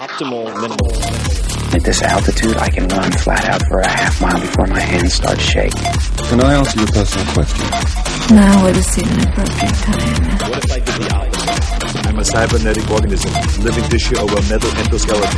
optimal minimal. At this altitude, I can run flat out for a half mile before my hands start shaking. Can I ask you a personal question? Now would seem an appropriate time. What if I did the opposite? I'm a cybernetic organism, living tissue over metal endoskeleton.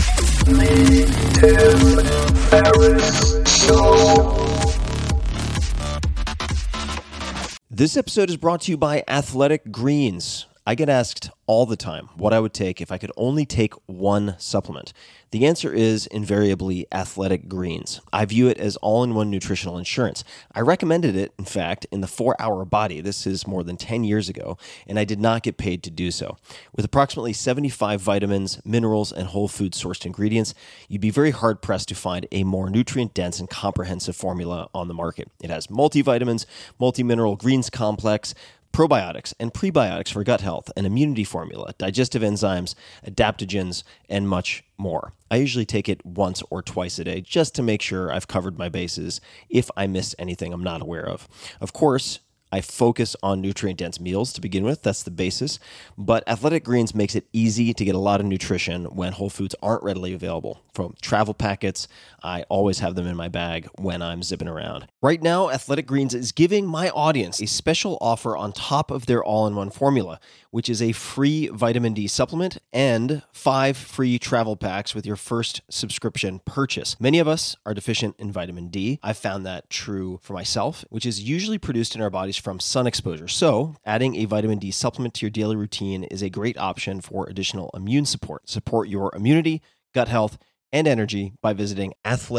This episode is brought to you by Athletic Greens. I get asked all the time what I would take if I could only take one supplement. The answer is invariably Athletic Greens. I view it as all-in-one nutritional insurance. I recommended it, in fact, in the 4-Hour Body. This is more than 10 years ago, and I did not get paid to do so. With approximately 75 vitamins, minerals, and whole food-sourced ingredients, you'd be very hard-pressed to find a more nutrient-dense and comprehensive formula on the market. It has multivitamins, multi-mineral greens complex, probiotics and prebiotics for gut health, an immunity formula, digestive enzymes, adaptogens, and much more. I usually take it once or twice a day just to make sure I've covered my bases if I missed anything I'm not aware of. Of course, I focus on nutrient-dense meals to begin with. That's the basis. But Athletic Greens makes it easy to get a lot of nutrition when whole foods aren't readily available. From travel packets, I always have them in my bag when I'm zipping around. Right now, Athletic Greens is giving my audience a special offer on top of their all-in-one formula, which is a free vitamin D supplement and 5 free travel packs with your first subscription purchase. Many of us are deficient in vitamin D. I've found that true for myself, which is usually produced in our bodies from sun exposure. So, adding a vitamin D supplement to your daily routine is a great option for additional immune support. Support your immunity, gut health, and energy by visiting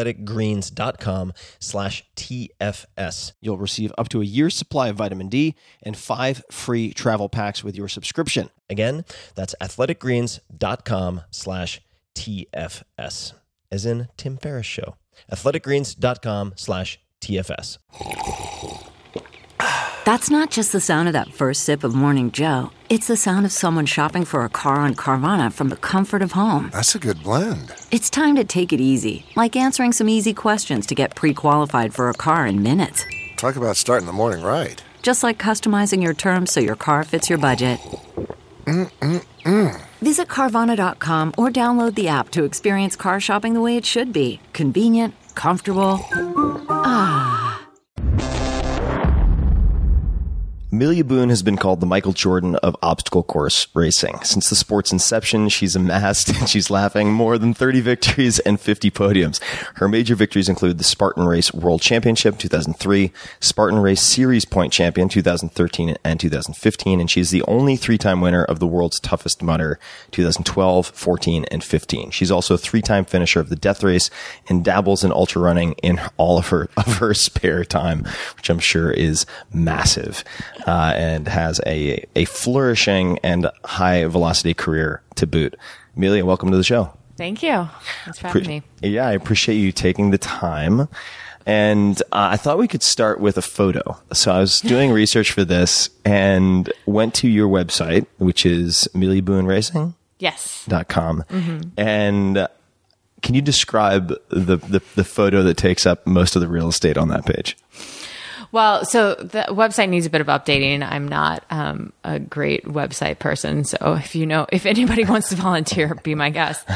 athleticgreens.com/TFS. You'll receive up to a year's supply of vitamin D and 5 free travel packs with your subscription. Again, that's athleticgreens.com/TFS, as in Tim Ferriss Show. athleticgreens.com/TFS. That's not just the sound of that first sip of Morning Joe. It's the sound of someone shopping for a car on Carvana from the comfort of home. That's a good blend. It's time to take it easy, like answering some easy questions to get pre-qualified for a car in minutes. Talk about starting the morning right. Just like customizing your terms so your car fits your budget. Visit Carvana.com or download the app to experience car shopping the way it should be. Convenient, comfortable. Amelia Boone has been called the Michael Jordan of obstacle course racing. Since the sport's inception, she's amassed, and she's laughing, more than 30 victories and 50 podiums. Her major victories include the Spartan Race World Championship 2003, Spartan Race Series Point Champion 2013 and 2015, and she's the only 3-time winner of the World's Toughest Mudder 2012, 14, and 15. She's also a 3-time finisher of the Death Race and dabbles in ultra running in all of her spare time, which I'm sure is massive. And has a flourishing and high velocity career to boot. Amelia, welcome to the show. Thank you. Thanks for having me. Yeah, I appreciate you taking the time. And I thought we could start with a photo. So I was doing research for this and went to your website, which is AmeliaBooneRacing? Yes. .com. And can you describe the photo that takes up most of the real estate on that page? Well, so the website needs a bit of updating. I'm not a great website person. So if anybody wants to volunteer, be my guest.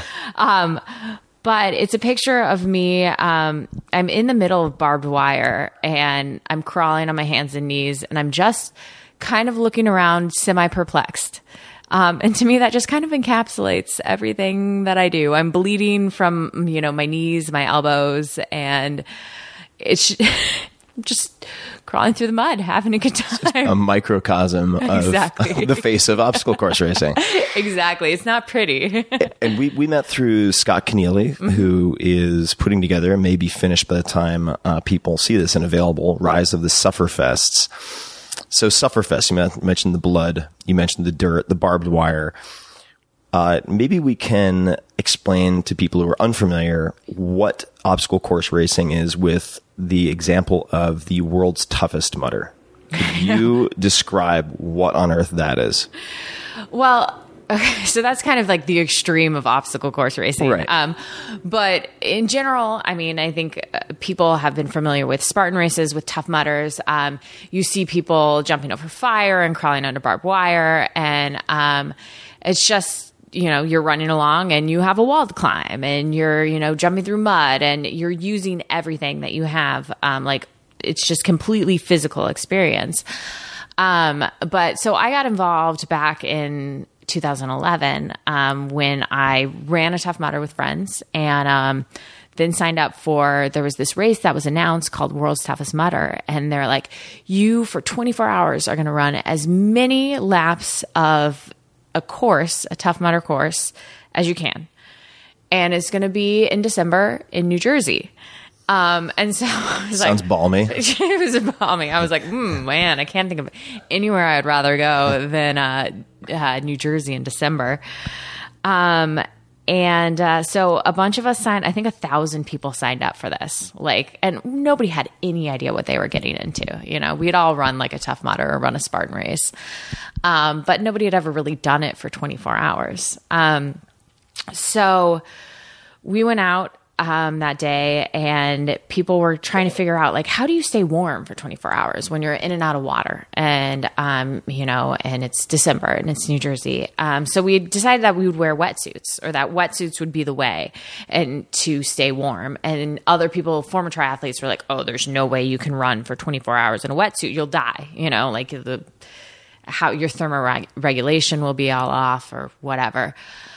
But it's a picture of me. I'm in the middle of barbed wire and I'm crawling on my hands and knees and I'm just kind of looking around semi-perplexed. And to me, that just kind of encapsulates everything that I do. I'm bleeding from, my knees, my elbows, and it's just crawling through the mud, having a good time. A microcosm of the face of obstacle course racing. Exactly. It's not pretty. And we met through Scott Keneally, who is putting together, and may be finished by the time people see this and available, Rise of the Sufferfests. So Sufferfest, you mentioned the blood, you mentioned the dirt, the barbed wire. Maybe we can explain to people who are unfamiliar what obstacle course racing is with the example of the world's toughest mudder. Could you describe what on earth that is? Well, okay, so that's kind of like the extreme of obstacle course racing. Right. But in general, I think people have been familiar with Spartan races, with Tough Mudders. You see people jumping over fire and crawling under barbed wire. And it's just you're running along and you have a wall to climb and you're, jumping through mud and you're using everything that you have. It's just completely physical experience. But so I got involved back in 2011 when I ran a Tough Mudder with friends and then signed up there was this race that was announced called World's Toughest Mudder. And they're like, you for 24 hours are going to run as many laps of a Tough Mudder course as you can. And it's going to be in December in New Jersey. And so I was Sounds balmy. It was balmy. I was like, man, I can't think of anywhere I'd rather go than New Jersey in December. So a bunch of us signed, I think 1,000 people signed up for this. And nobody had any idea what they were getting into. We'd all run like a Tough Mudder or run a Spartan race. But nobody had ever really done it for 24 hours. So we went out that day and people were trying to figure out how do you stay warm for 24 hours when you're in and out of water and and it's December and it's New Jersey. So we decided that we would wear wetsuits, or that wetsuits would be the way and to stay warm. And other people, former triathletes, were like, oh, there's no way you can run for 24 hours in a wetsuit. You'll die, how your thermoregulation will be all off or whatever.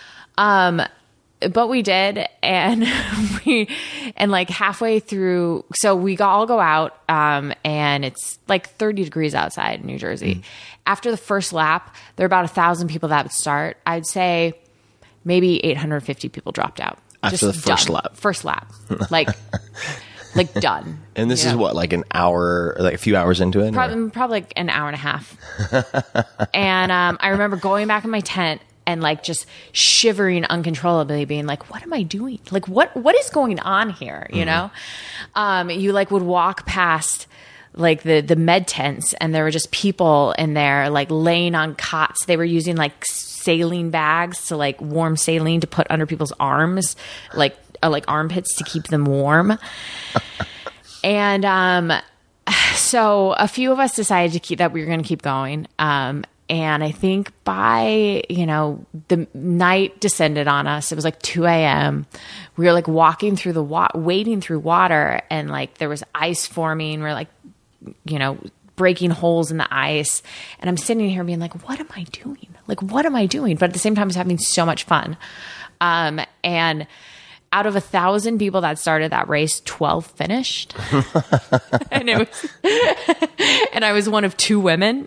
But we did, and halfway through, so we all go out, and it's 30 degrees outside in New Jersey. After the first lap, there are about 1,000 people that would start. I'd say maybe 850 people dropped out. After the first lap? First lap. Done. And this is what, an hour, a few hours into it? Probably an hour and a half. And I remember going back in my tent and just shivering uncontrollably, being like, what am I doing? What is going on here? You would walk past the med tents and there were just people in there laying on cots. They were using saline bags to warm saline to put under people's arms, armpits to keep them warm. And so a few of us decided we were going to keep going. And I think by, the night descended on us. It was 2 a.m. We were walking through wading through water, and there was ice forming. We're breaking holes in the ice. And I'm sitting here being like, what am I doing? What am I doing? But at the same time, I was having so much fun. And out of 1,000 people that started that race, 12 finished. And I was one of 2 women.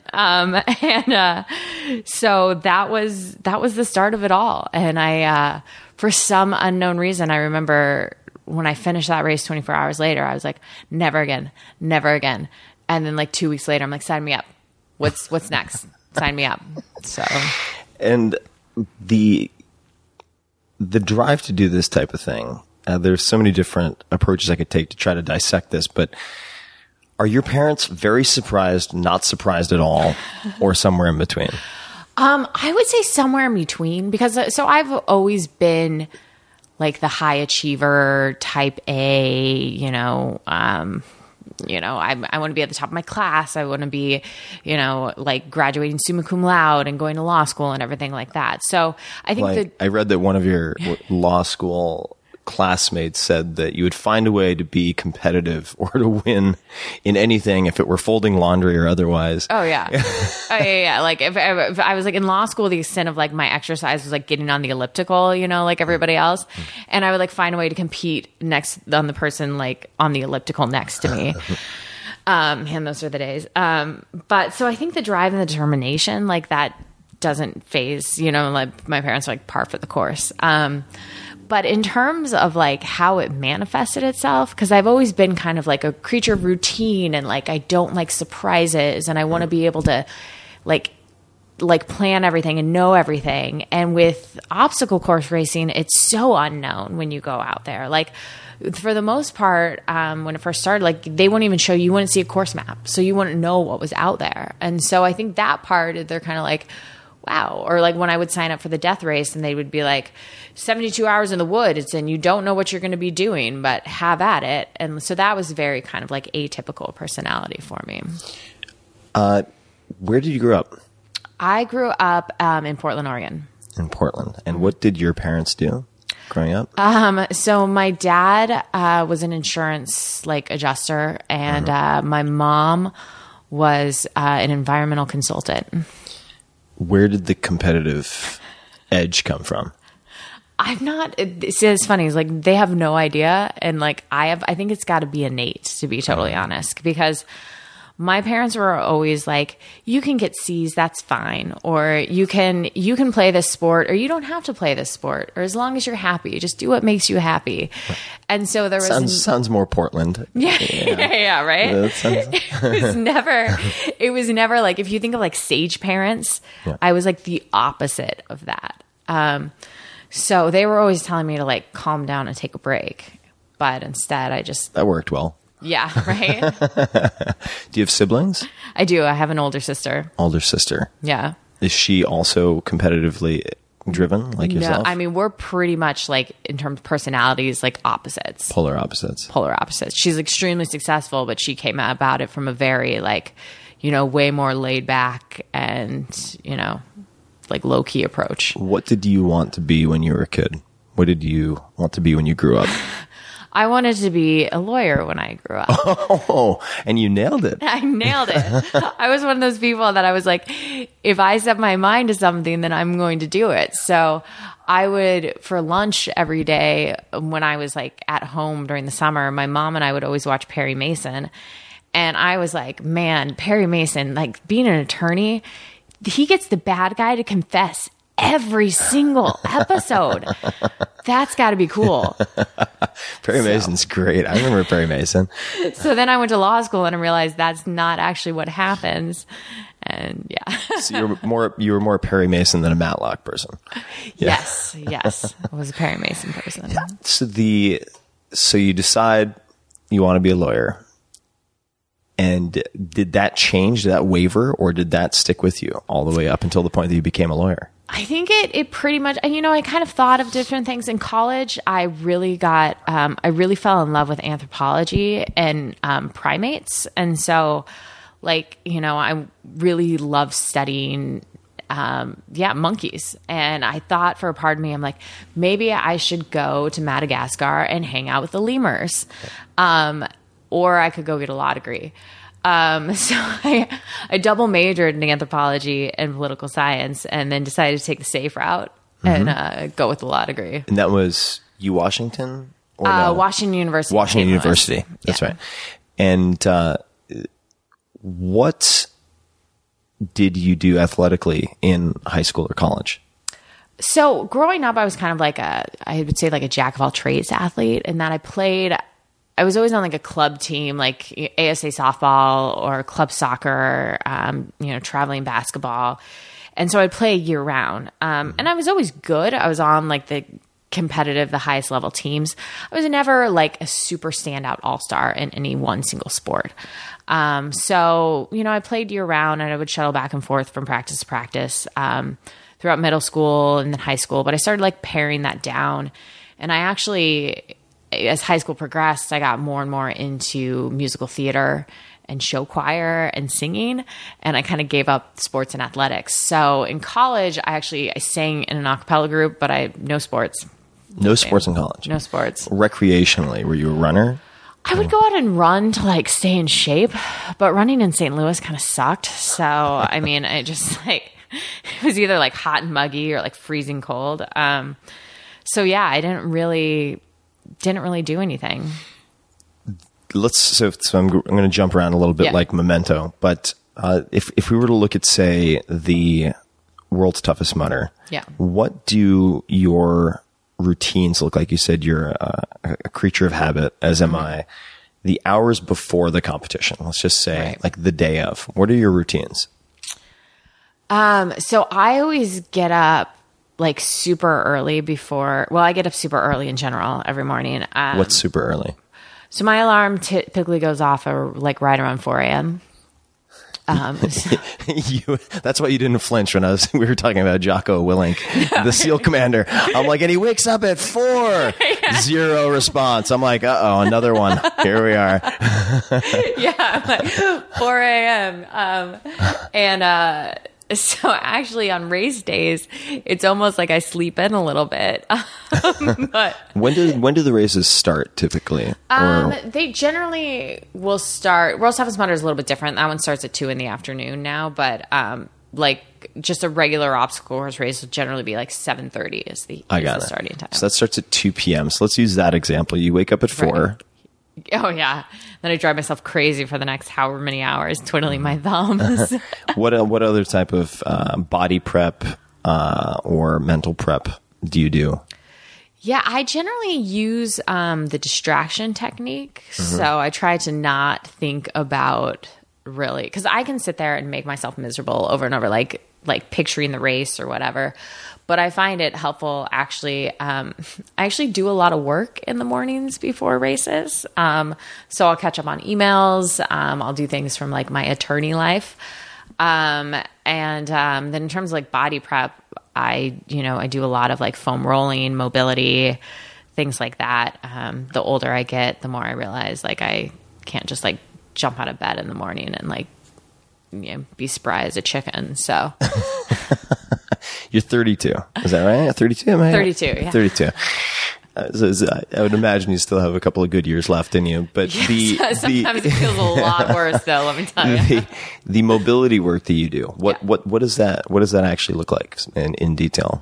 So that was the start of it all. And I, for some unknown reason, I remember when I finished that race 24 hours later, I was like, never again, never again. And then 2 weeks later, I'm like, sign me up. What's next? Sign me up. So, and the drive to do this type of thing, there's so many different approaches I could take to try to dissect this, but are your parents very surprised, not surprised at all, or somewhere in between? I would say somewhere in between, because I've always been the high achiever, type A, I want to be at the top of my class. I want to be, graduating summa cum laude and going to law school and everything like that. So I think I read that one of your law school classmates said that you would find a way to be competitive or to win in anything, if it were folding laundry or otherwise. Oh yeah. Oh yeah. If I was in law school, the extent of my exercise was getting on the elliptical, everybody else. And I would find a way to compete next on the person on the elliptical next to me. And those are the days. But so I think the drive and the determination, that doesn't phase, my parents are par for the course. But in terms of how it manifested itself, because I've always been kind of a creature of routine, and I don't like surprises, and I want to be able to plan everything and know everything. And with obstacle course racing, it's so unknown when you go out there. For the most part, when it first started, they wouldn't even show you, wouldn't see a course map, so you wouldn't know what was out there. And so I think that part, they're kind of wow. Or when I would sign up for the death race and they would be 72 hours in the woods and you don't know what you're going to be doing, but have at it. And so that was very kind of atypical personality for me. Where did you grow up? I grew up in Portland, Oregon. In Portland. And what did your parents do growing up? So my dad was an insurance like adjuster, and my mom was an environmental consultant. Where did the competitive edge come from? I'm not. It's funny. It's like they have no idea, and like I think it's got to be innate, to be totally honest, because my parents were always like, "You can get C's, that's fine," or you can play this sport, or you don't have to play this sport, or as long as you're happy, just do what makes you happy. And so there was sounds more Portland. Yeah, right. It was never like, if you think of like sage parents, I was like the opposite of that. So they were always telling me to like calm down and take a break. But instead that worked well. Yeah, right. Do you have siblings? I do. I have an older sister. Older sister. Yeah. Is she also competitively driven like yourself? No, I mean, we're pretty much like, in terms of personalities, like opposites. Polar opposites. She's extremely successful, but she came about it from a very like, way more laid back and, like low key approach. What did you want to be when you were a kid? What did you want to be when you grew up? I wanted to be a lawyer when I grew up. Oh, and you nailed it. I nailed it. I was one of those people that I was like, if I set my mind to something, then I'm going to do it. So I would, for lunch every day when I was like at home during the summer, my mom and I would always watch Perry Mason. And I was like, man, Perry Mason, like being an attorney, he gets the bad guy to confess every single episode. That's got to be cool. Perry Mason's great. I remember Perry Mason. So then I went to law school and I realized that's not actually what happens. And yeah. So you were more Perry Mason than a Matlock person. Yeah. Yes. I was a Perry Mason person. Yeah. So you decide you want to be a lawyer. And did that change? Did that waver, or did that stick with you all the way up until the point that you became a lawyer? I think it pretty much, I kind of thought of different things in college. I really fell in love with anthropology and primates. And so I really love studying, monkeys. And I thought for a part of me, I'm like, maybe I should go to Madagascar and hang out with the lemurs. Or I could go get a law degree. So I double majored in anthropology and political science, and then decided to take the safe route and go with the law degree. And that was Washington? Or no? Washington University. Washington University. That's right. And what did you do athletically in high school or college? So growing up, I was kind of like I would say like a jack of all trades athlete, and that I was always on like a club team, like ASA softball or club soccer, traveling basketball. And so I'd play year round. And I was always good. I was on like the highest level teams. I was never like a super standout all-star in any one single sport. So I played year round, and I would shuttle back and forth from practice to practice throughout middle school and then high school. But I started like paring that down. And I actually, as high school progressed, I got more and more into musical theater and show choir and singing, and I kind of gave up sports and athletics. So in college, I sang in an a cappella group, but no sports. No sports in college? No sports. Recreationally, were you a runner? I would go out and run to like stay in shape, but running in St. Louis kind of sucked. So, I just like, it was either like hot and muggy or like freezing cold. So yeah, I didn't really do anything. So I'm going to jump around a little bit like Memento, but if we were to look at, say, the World's Toughest Mudder, what do your routines look like? You said you're a creature of habit, as am I. The hours before the competition, let's just say like the day of, what are your routines? So I always get up like super early I get up super early in general every morning. What's super early? So my alarm typically goes off like right around 4 a.m. That's why you didn't flinch when we were talking about Jocko Willink, the SEAL commander. I'm like, and he wakes up at 4. Zero response. I'm like, uh-oh, another one. Here we are. I'm like 4 a.m. So actually on race days, it's almost like I sleep in a little bit. But When do the races start typically? they generally will start. World's Toughest Mudder is a little bit different. That one starts at 2 p.m. now, but like just a regular obstacle course race will generally be like 7:30 is the starting time. So that starts at 2 p.m. So let's use that example. You wake up at 4. Right. Oh yeah. Then I drive myself crazy for the next however many hours twiddling my thumbs. What other type of body prep or mental prep do you do? Yeah, I generally use the distraction technique. So I try to not think about really, because I can sit there and make myself miserable over and over, like picturing the race or whatever. But I find it helpful actually. I actually do a lot of work in the mornings before races. So I'll catch up on emails. I'll do things from like my attorney life. And then in terms of like body prep, I do a lot of like foam rolling, mobility, things like that. The older I get, the more I realize like I can't just like jump out of bed in the morning and like, be spry as a chicken. So You're 32. Is that right? 32? Am I 32, yeah. 32. I would imagine you still have a couple of good years left in you, but yes, sometimes it feels a lot worse though, let me tell you. The mobility work that you do, what does that actually look like in detail?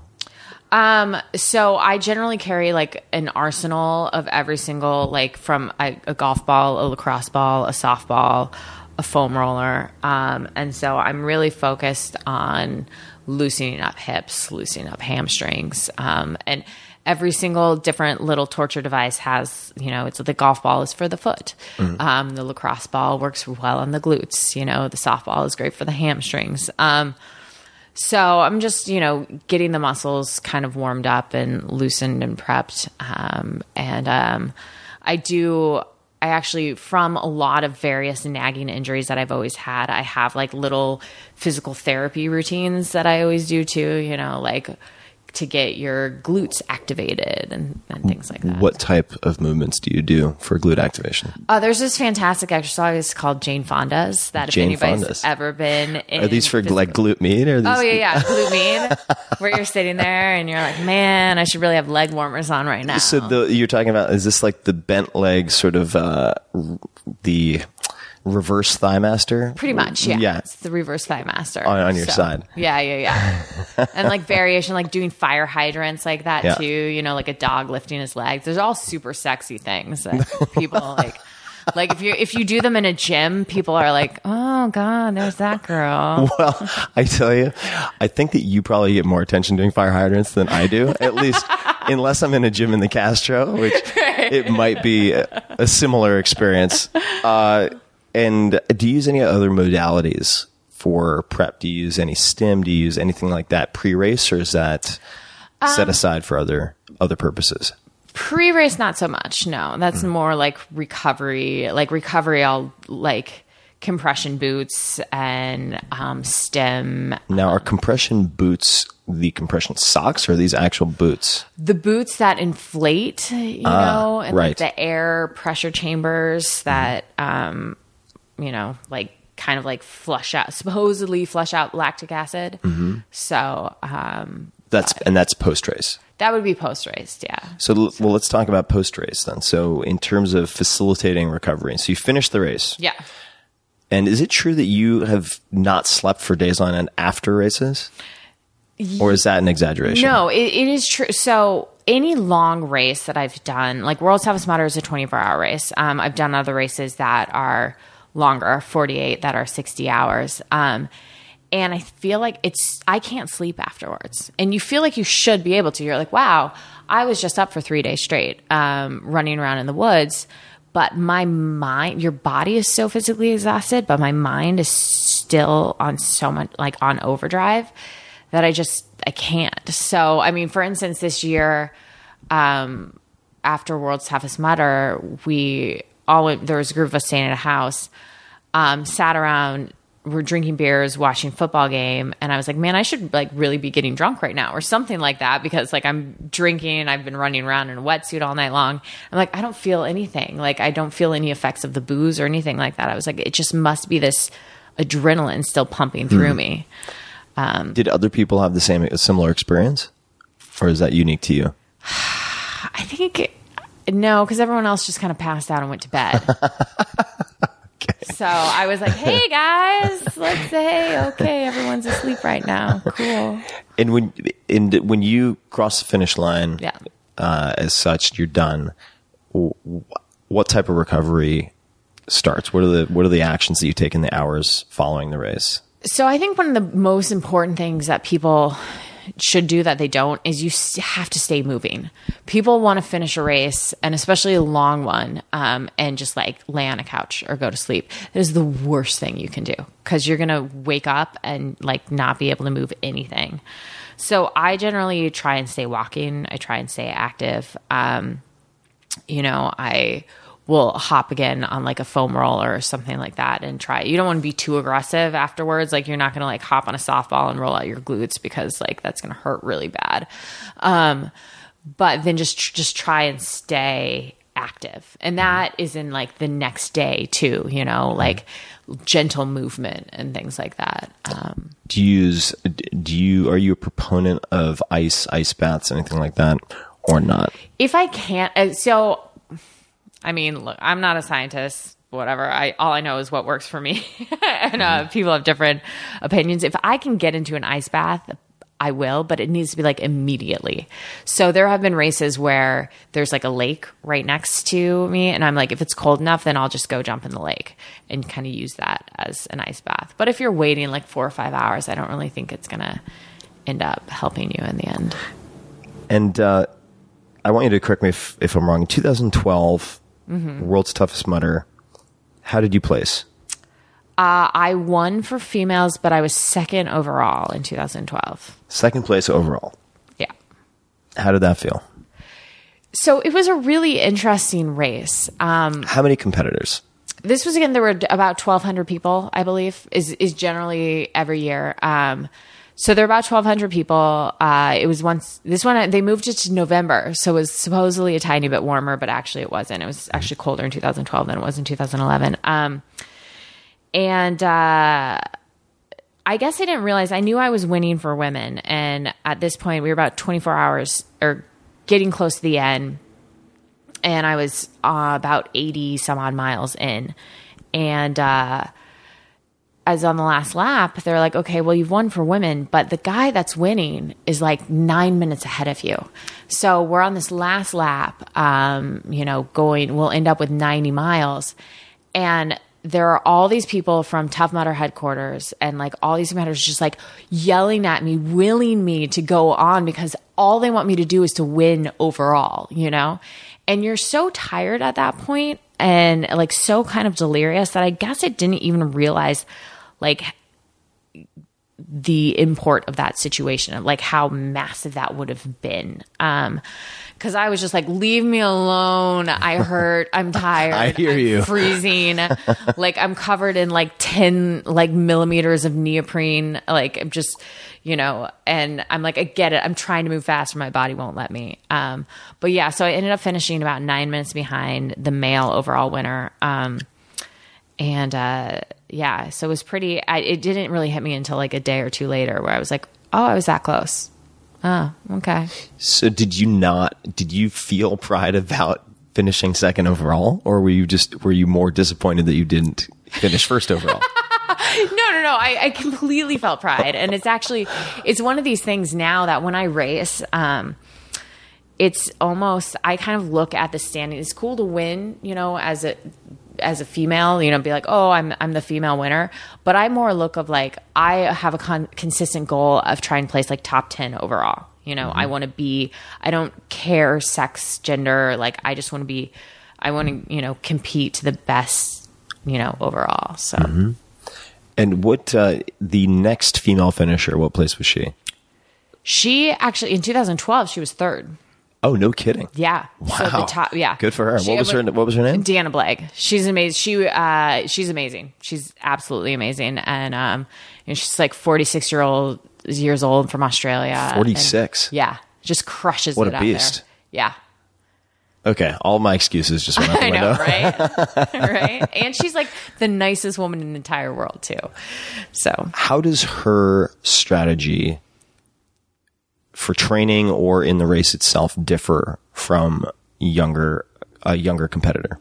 So I generally carry like an arsenal of every single, like from a golf ball, a lacrosse ball, a softball, a foam roller. And so I'm really focused on loosening up hips, loosening up hamstrings. And every single different little torture device has, it's the golf ball is for the foot. The lacrosse ball works well on the glutes. The softball is great for the hamstrings. So I'm just, getting the muscles kind of warmed up and loosened and prepped. I actually, from a lot of various nagging injuries that I've always had, I have like little physical therapy routines that I always do too, like to get your glutes activated and things like that. What type of movements do you do for glute activation? There's this fantastic exercise called Jane Fonda's that if anybody's ever been in. Are these for like glute med? Or these... Oh yeah, glute med, where you're sitting there and you're like, man, I should really have leg warmers on right now. So you're talking about, is this like the bent leg sort of the reverse thigh master? Pretty much, yeah. Yeah. It's the reverse thigh master. On your side. Yeah. And like variation, like doing fire hydrants like that too, like a dog lifting his legs. There's all super sexy things that people like if you do them in a gym, people are like, oh God, there's that girl. Well, I tell you, I think that you probably get more attention doing fire hydrants than I do, at least unless I'm in a gym in the Castro, which it might be a similar experience. And do you use any other modalities for prep? Do you use any stim? Do you use anything like that pre-race, or is that set aside for other purposes? Pre-race, not so much. No, that's more like recovery. Like recovery, I'll like compression boots and stim. Now, are compression boots the compression socks, or are these actual boots? The boots that inflate, and right. like the air pressure chambers that, like kind of like supposedly flush out lactic acid. So that's post-race. That would be post-race, yeah. So, let's talk about post-race then. So in terms of facilitating recovery, so you finish the race. Yeah. And is it true that you have not slept for days on end after races? Or is that an exaggeration? No, it is true. So any long race that I've done, like World's Toughest Mudder is a 24-hour race. I've done other races that are longer, 48, that are 60 hours. And I feel like I can't sleep afterwards. And you feel like you should be able to. You're like, wow, I was just up for 3 days straight, running around in the woods. But my mind, your body is so physically exhausted, but my mind is still on so much, like on overdrive, that I can't. So, I mean, for instance, this year, after World's Toughest Mudder, there was a group of us staying at a house, sat around, we're drinking beers, watching football game. And I was like, man, I should like really be getting drunk right now or something like that, because like I'm drinking, I've been running around in a wetsuit all night long. I'm like, I don't feel anything. Like I don't feel any effects of the booze or anything like that. I was like, it just must be this adrenaline still pumping through me. Did other people have a similar experience, or is that unique to you? I think no, because everyone else just kind of passed out and went to bed. Okay. So I was like, "Hey guys, let's say okay, everyone's asleep right now. Cool." And when you cross the finish line, as such, you're done. What type of recovery starts? What are the actions that you take in the hours following the race? So I think one of the most important things that people should do that they don't is you have to stay moving. People want to finish a race, and especially a long one, and just like lay on a couch or go to sleep. That is the worst thing you can do, because you're going to wake up and like not be able to move anything. So I generally try and stay walking. I try and stay active. I will hop again on like a foam roller or something like that and try. You don't want to be too aggressive afterwards. Like you're not going to like hop on a softball and roll out your glutes, because like that's going to hurt really bad. But then just try and stay active. And that is in like the next day too, like gentle movement and things like that. Are you a proponent of ice baths, anything like that, or not? If I can't, look, I'm not a scientist, whatever. All I know is what works for me. And people have different opinions. If I can get into an ice bath, I will, but it needs to be like immediately. So there have been races where there's like a lake right next to me, and I'm like, if it's cold enough, then I'll just go jump in the lake and kind of use that as an ice bath. But if you're waiting like 4 or 5 hours, I don't really think it's going to end up helping you in the end. And I want you to correct me if I'm wrong. In 2012, World's Toughest Mudder, how did you place? I won for females, but I was second overall in 2012. Second place overall. Yeah. How did that feel? So it was a really interesting race. How many competitors? This was, again, there were about 1,200 people, I believe, is generally every year. So there are about 1,200 people. It was this one, they moved it to November. So it was supposedly a tiny bit warmer, but actually it wasn't. It was actually colder in 2012 than it was in 2011. And I guess I didn't realize, I knew I was winning for women. And at this point, we were about 24 hours or getting close to the end. And I was about 80 some odd miles in. And as on the last lap, they're like, okay, well, you've won for women, but the guy that's winning is like 9 minutes ahead of you. So we're on this last lap, we'll end up with 90 miles. And there are all these people from Tough Mudder headquarters and like all these competitors just like yelling at me, willing me to go on, because all they want me to do is to win overall, And you're so tired at that point and like so kind of delirious that I guess I didn't even realize like the import of that situation, of like how massive that would have been. Cause I was just like, leave me alone. I hurt. I'm tired. I hear you. Freezing. Like I'm covered in like 10 like millimeters of neoprene. Like I'm just, and I'm like, I get it. I'm trying to move fast, and my body won't let me. But yeah, so I ended up finishing about 9 minutes behind the male overall winner. Yeah, so it was it didn't really hit me until like a day or two later, where I was like, oh, I was that close. Oh, okay. So did you feel pride about finishing second overall, or were you more disappointed that you didn't finish first overall? No. I completely felt pride. And it's one of these things now that when I race, it's almost, I kind of look at the standing. It's cool to win, as a female, be like, oh, I'm the female winner. But I more look of like, I have a consistent goal of trying to place like top 10 overall. I want to be, I don't care sex, gender. Like I just want to compete to the best, overall. So. Mm-hmm. And what, the next female finisher, what place was she? She actually, in 2012, she was third. Oh, no kidding. Yeah. Wow. So the top, yeah. Good for her. What was her name? Deanna Blagg. She's amazing. She's amazing. She's absolutely amazing. And, she's like 46 years old from Australia. 46. Yeah. Just crushes what it a out beast. there. Yeah. Okay, all my excuses just went out the I window. know, right? Right? And she's like the nicest woman in the entire world too. So How does her strategy for training or in the race itself differ from a younger competitor?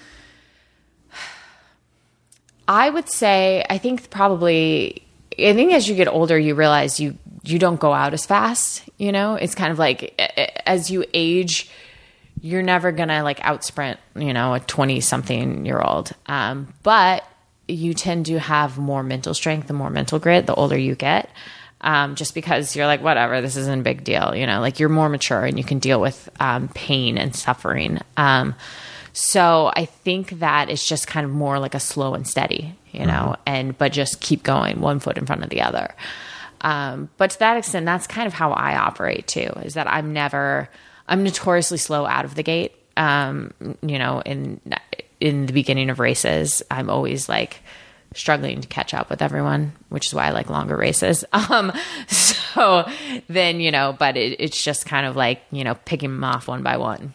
I would say, I think as you get older, you realize you don't go out as fast. You know, it's kind of like as you age, you're never gonna like out sprint, you know, a 20-something-year-old. But you tend to have more mental strength and more mental grit the older you get. Just because you're like, whatever, this isn't a big deal. You know, like you're more mature and you can deal with pain and suffering. So I think that it's just kind of more like a slow and steady, you know, but just keep going one foot in front of the other. But to that extent, that's kind of how I operate too, is that I'm notoriously slow out of the gate. You know, in the beginning of races, I'm always like struggling to catch up with everyone, which is why I like longer races. So then, you know, but it's just kind of like, you know, picking them off one by one.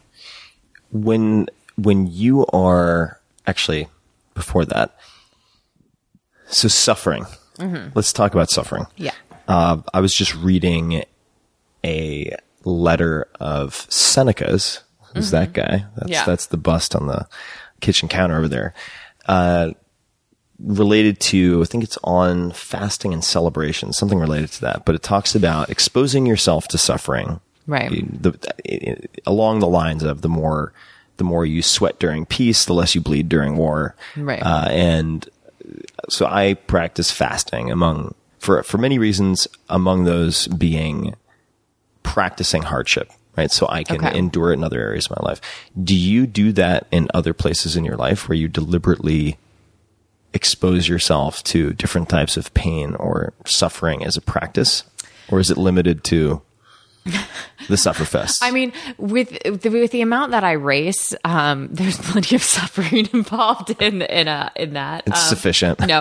When you are actually before that, so suffering, let's talk about suffering. Yeah. I was just reading a letter of Seneca's. Who's that guy? That's the bust on the kitchen counter over there. Related to, I think it's on fasting and celebration, something related to that. But it talks about exposing yourself to suffering. Right. Along the lines of the more you sweat during peace, the less you bleed during war. Right. And so I practice fasting for many reasons, among those being practicing hardship, right? So I can endure it in other areas of my life. Do you do that in other places in your life where you deliberately expose yourself to different types of pain or suffering as a practice? Or is it limited to the Sufferfest? I mean, with the amount that I race, there's plenty of suffering involved in that. It's sufficient. No,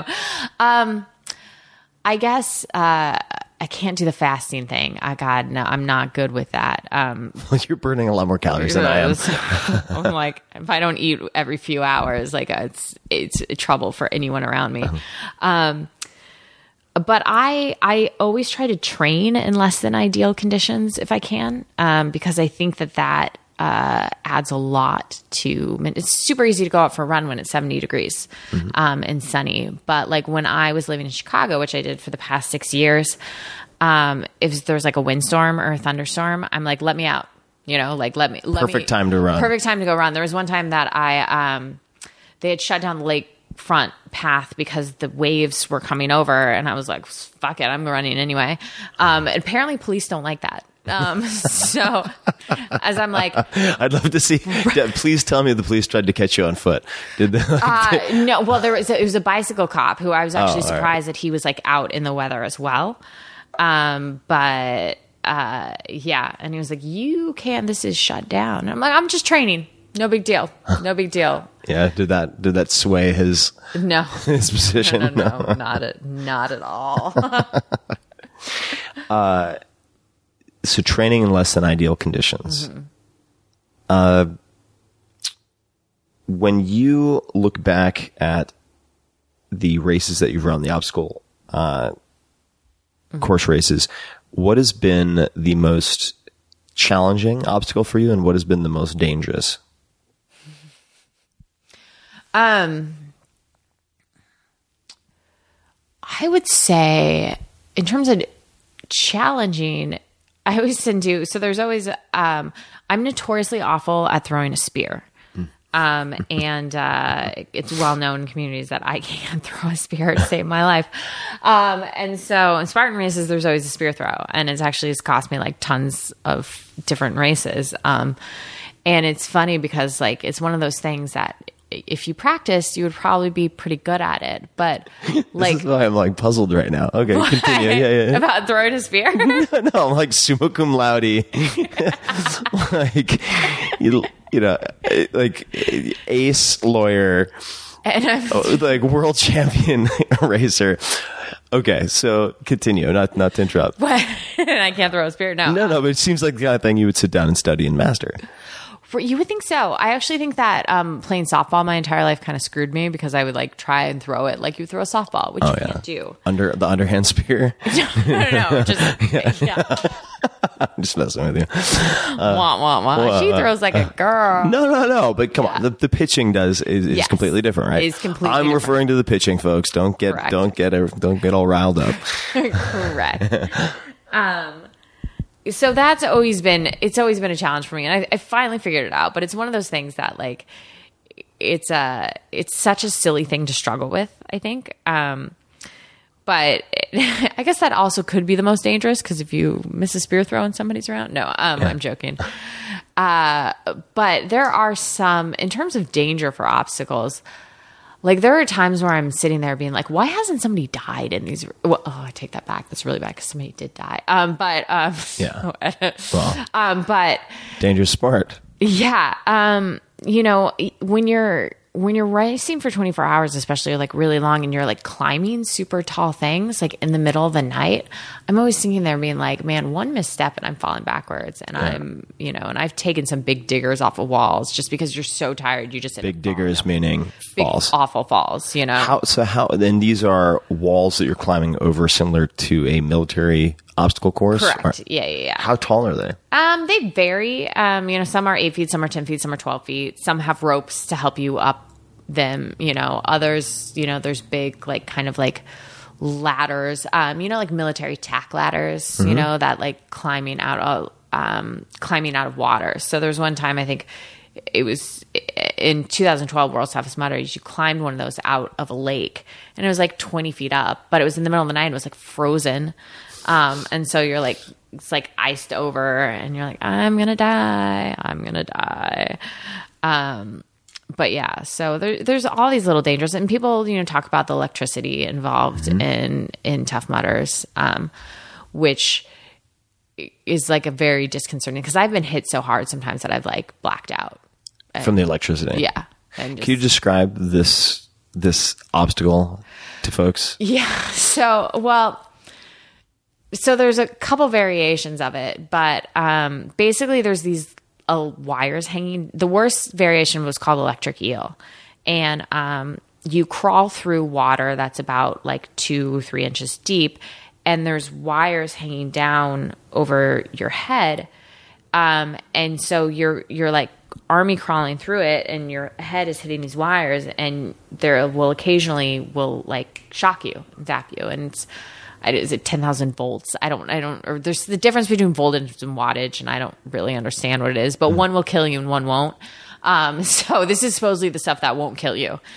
I guess I can't do the fasting thing. No, I'm not good with that. You're burning a lot more calories than I am. I'm like, if I don't eat every few hours, like it's trouble for anyone around me. But I always try to train in less than ideal conditions if I can, because I think that adds a lot to. It's super easy to go out for a run when it's 70 degrees and sunny. But like when I was living in Chicago, which I did for the past 6 years, if there's like a windstorm or a thunderstorm, I'm like, let me out. You know, like let me. Perfect time to run. Perfect time to go run. There was one time that they had shut down the lakefront path because the waves were coming over, and I was like, fuck it, I'm running anyway. Apparently police don't like that. So as I'm like, I'd love to see, please tell me the police tried to catch you on foot. Did they? No, well, it was a bicycle cop who I was actually surprised that he was like out in the weather as well. But yeah. And he was like, this is shut down. And I'm like, I'm just training. No big deal. No big deal. Yeah. Did that sway his position? No, not at all. So training in less than ideal conditions. When you look back at the races that you've run, the obstacle course races, what has been the most challenging obstacle for you, and what has been the most dangerous? I would say, in terms of challenging, I always tend to, so there's always, I'm notoriously awful at throwing a spear. And it's well known in communities that I can't throw a spear to save my life. And so in Spartan races, there's always a spear throw, and it's cost me like tons of different races. And it's funny because like, it's one of those things that if you practiced, you would probably be pretty good at it. But like, this is why I'm like puzzled right now. Okay, continue. Yeah. About throwing a spear? No, I'm like summa cum laude. Like, you know, like ace lawyer, and like world champion racer. Okay, so continue. Not to interrupt. What? I can't throw a spear. No, but it seems like the kind of thing you would sit down and study and master. You would think so. I actually think that playing softball my entire life kind of screwed me because I would like try and throw it like you throw a softball, which you can't do. Under the underhand spear. No. Just I'm just messing with you. Wah. She throws like a girl. No. But come on, the pitching is Yes. completely different, right? Is completely I'm different. referring to the pitching, folks. Don't get all riled up. Correct. So it's always been a challenge for me, and I finally figured it out. But it's one of those things that like it's such a silly thing to struggle with, I think. But I guess that also could be the most dangerous because if you miss a spear throw and somebody's around, no, I'm joking. But there are some, in terms of danger for obstacles, like there are times where I'm sitting there being like, why hasn't somebody died in these? Well, I take that back. That's really bad because somebody did die. But Dangerous sport. yeah. When you're racing for 24 hours, especially like really long and you're like climbing super tall things like in the middle of the night, I'm always thinking there being like, man, one misstep and I'm falling backwards. And and I've taken some big diggers off of walls just because you're so tired. You just Big diggers meaning falls. Awful falls, How then these are walls that you're climbing over similar to a military obstacle course? Correct. Yeah. How tall are they? They vary. Some are 8 feet, some are 10 feet, some are 12 feet. Some have ropes to help you up them. Others, there's big, like kind of like ladders, like military tack ladders, that like climbing out of water. So there's one time, I think it was in 2012 World's Toughest Mudders, you climbed one of those out of a lake and it was like 20 feet up, but it was in the middle of the night. It was like frozen. And so you're like, it's like iced over and you're like, I'm going to die. But yeah, so there's all these little dangers and people, talk about the electricity involved in Tough Mudders, which is like a very disconcerting because I've been hit so hard sometimes that I've like blacked out. From the electricity. Yeah. Can you describe this obstacle to folks? Yeah. So there's a couple variations of it, but basically there's these wires hanging. The worst variation was called electric eel. And you crawl through water that's about like 2 or 3 inches deep, and there's wires hanging down over your head. And so you're like army crawling through it, and your head is hitting these wires, and there will occasionally like shock you, zap you, and is it 10,000 volts? I don't, or there's the difference between voltage and wattage, and I don't really understand what it is, but one will kill you and one won't. So this is supposedly the stuff that won't kill you.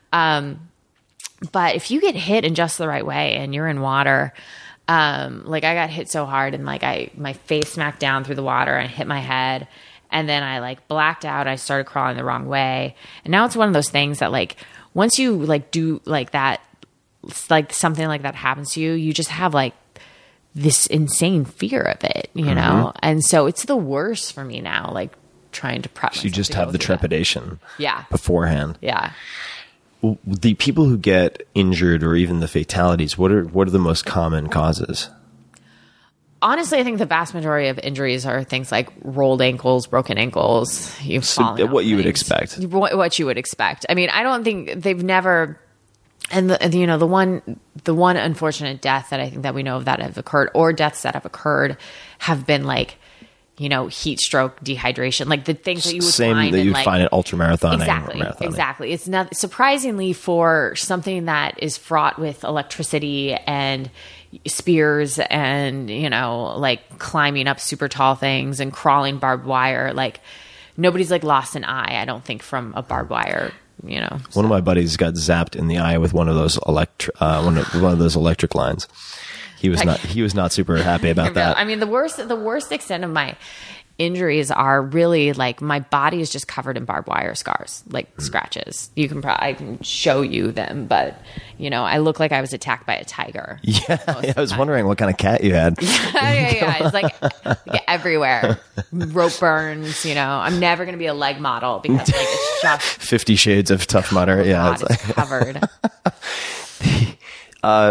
But if you get hit in just the right way and you're in water, like I got hit so hard and like my face smacked down through the water and hit my head, and then I like blacked out. I started crawling the wrong way. And now it's one of those things that like, once you like do like that, like something like that happens to you, you just have like this insane fear of it, you know? And so it's the worst for me now, like trying to prep. So you just have the trepidation beforehand. Yeah. The people who get injured or even the fatalities, what are the most common causes? Honestly, I think the vast majority of injuries are things like rolled ankles, broken ankles. You've fallen out what you would things. expect. What you would expect. I mean, I don't think they've never. And the one unfortunate death that I think that we know of that have occurred, or deaths that have occurred, have been like, heat stroke, dehydration, like the things that you would find. That you find at ultramarathoning. Exactly. It's not surprisingly for something that is fraught with electricity and spears and like climbing up super tall things and crawling barbed wire. Like nobody's like lost an eye, I don't think, from a barbed wire. One of my buddies got zapped in the eye with one of those electric lines. He was not super happy about that. I mean, the worst extent of my injuries are really like my body is just covered in barbed wire scars, like scratches. I can show you them, but I look like I was attacked by a tiger. Yeah, I was wondering what kind of cat you had. Yeah. It's like everywhere. Rope burns. I'm never going to be a leg model because like it's just 50 Shades of Tough Mudder. Yeah, it's covered.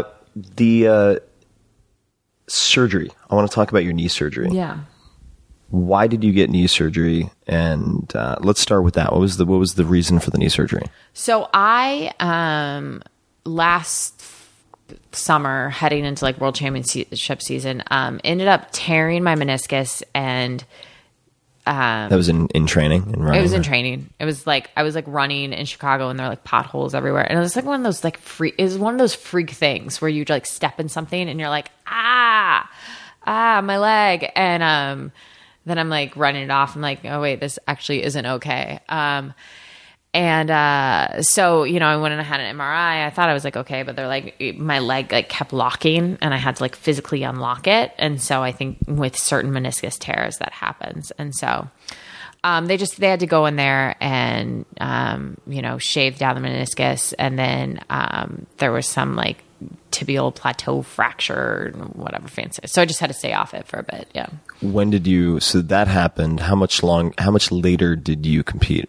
The surgery. I want to talk about your knee surgery. Yeah. Why did you get knee surgery? And let's start with that. What was the reason for the knee surgery? So I last summer, heading into like World Championship season, ended up tearing my meniscus, and that was in training and running. It was in training. It was like I was like running in Chicago, and there were like potholes everywhere, and it was like one of those like freak things where you like step in something and you're like my leg, and then I'm like running it off. I'm like, oh wait, this actually isn't okay. So, you know, I went and I had an MRI. I thought I was like, okay, but they're like, my leg like kept locking, and I had to like physically unlock it. And so I think with certain meniscus tears that happens. And so, they had to go in there and, you know, shave down the meniscus. And then, there was some like tibial plateau fracture, whatever fancy. So I just had to stay off it for a bit. Yeah. So that happened. How much later did you compete?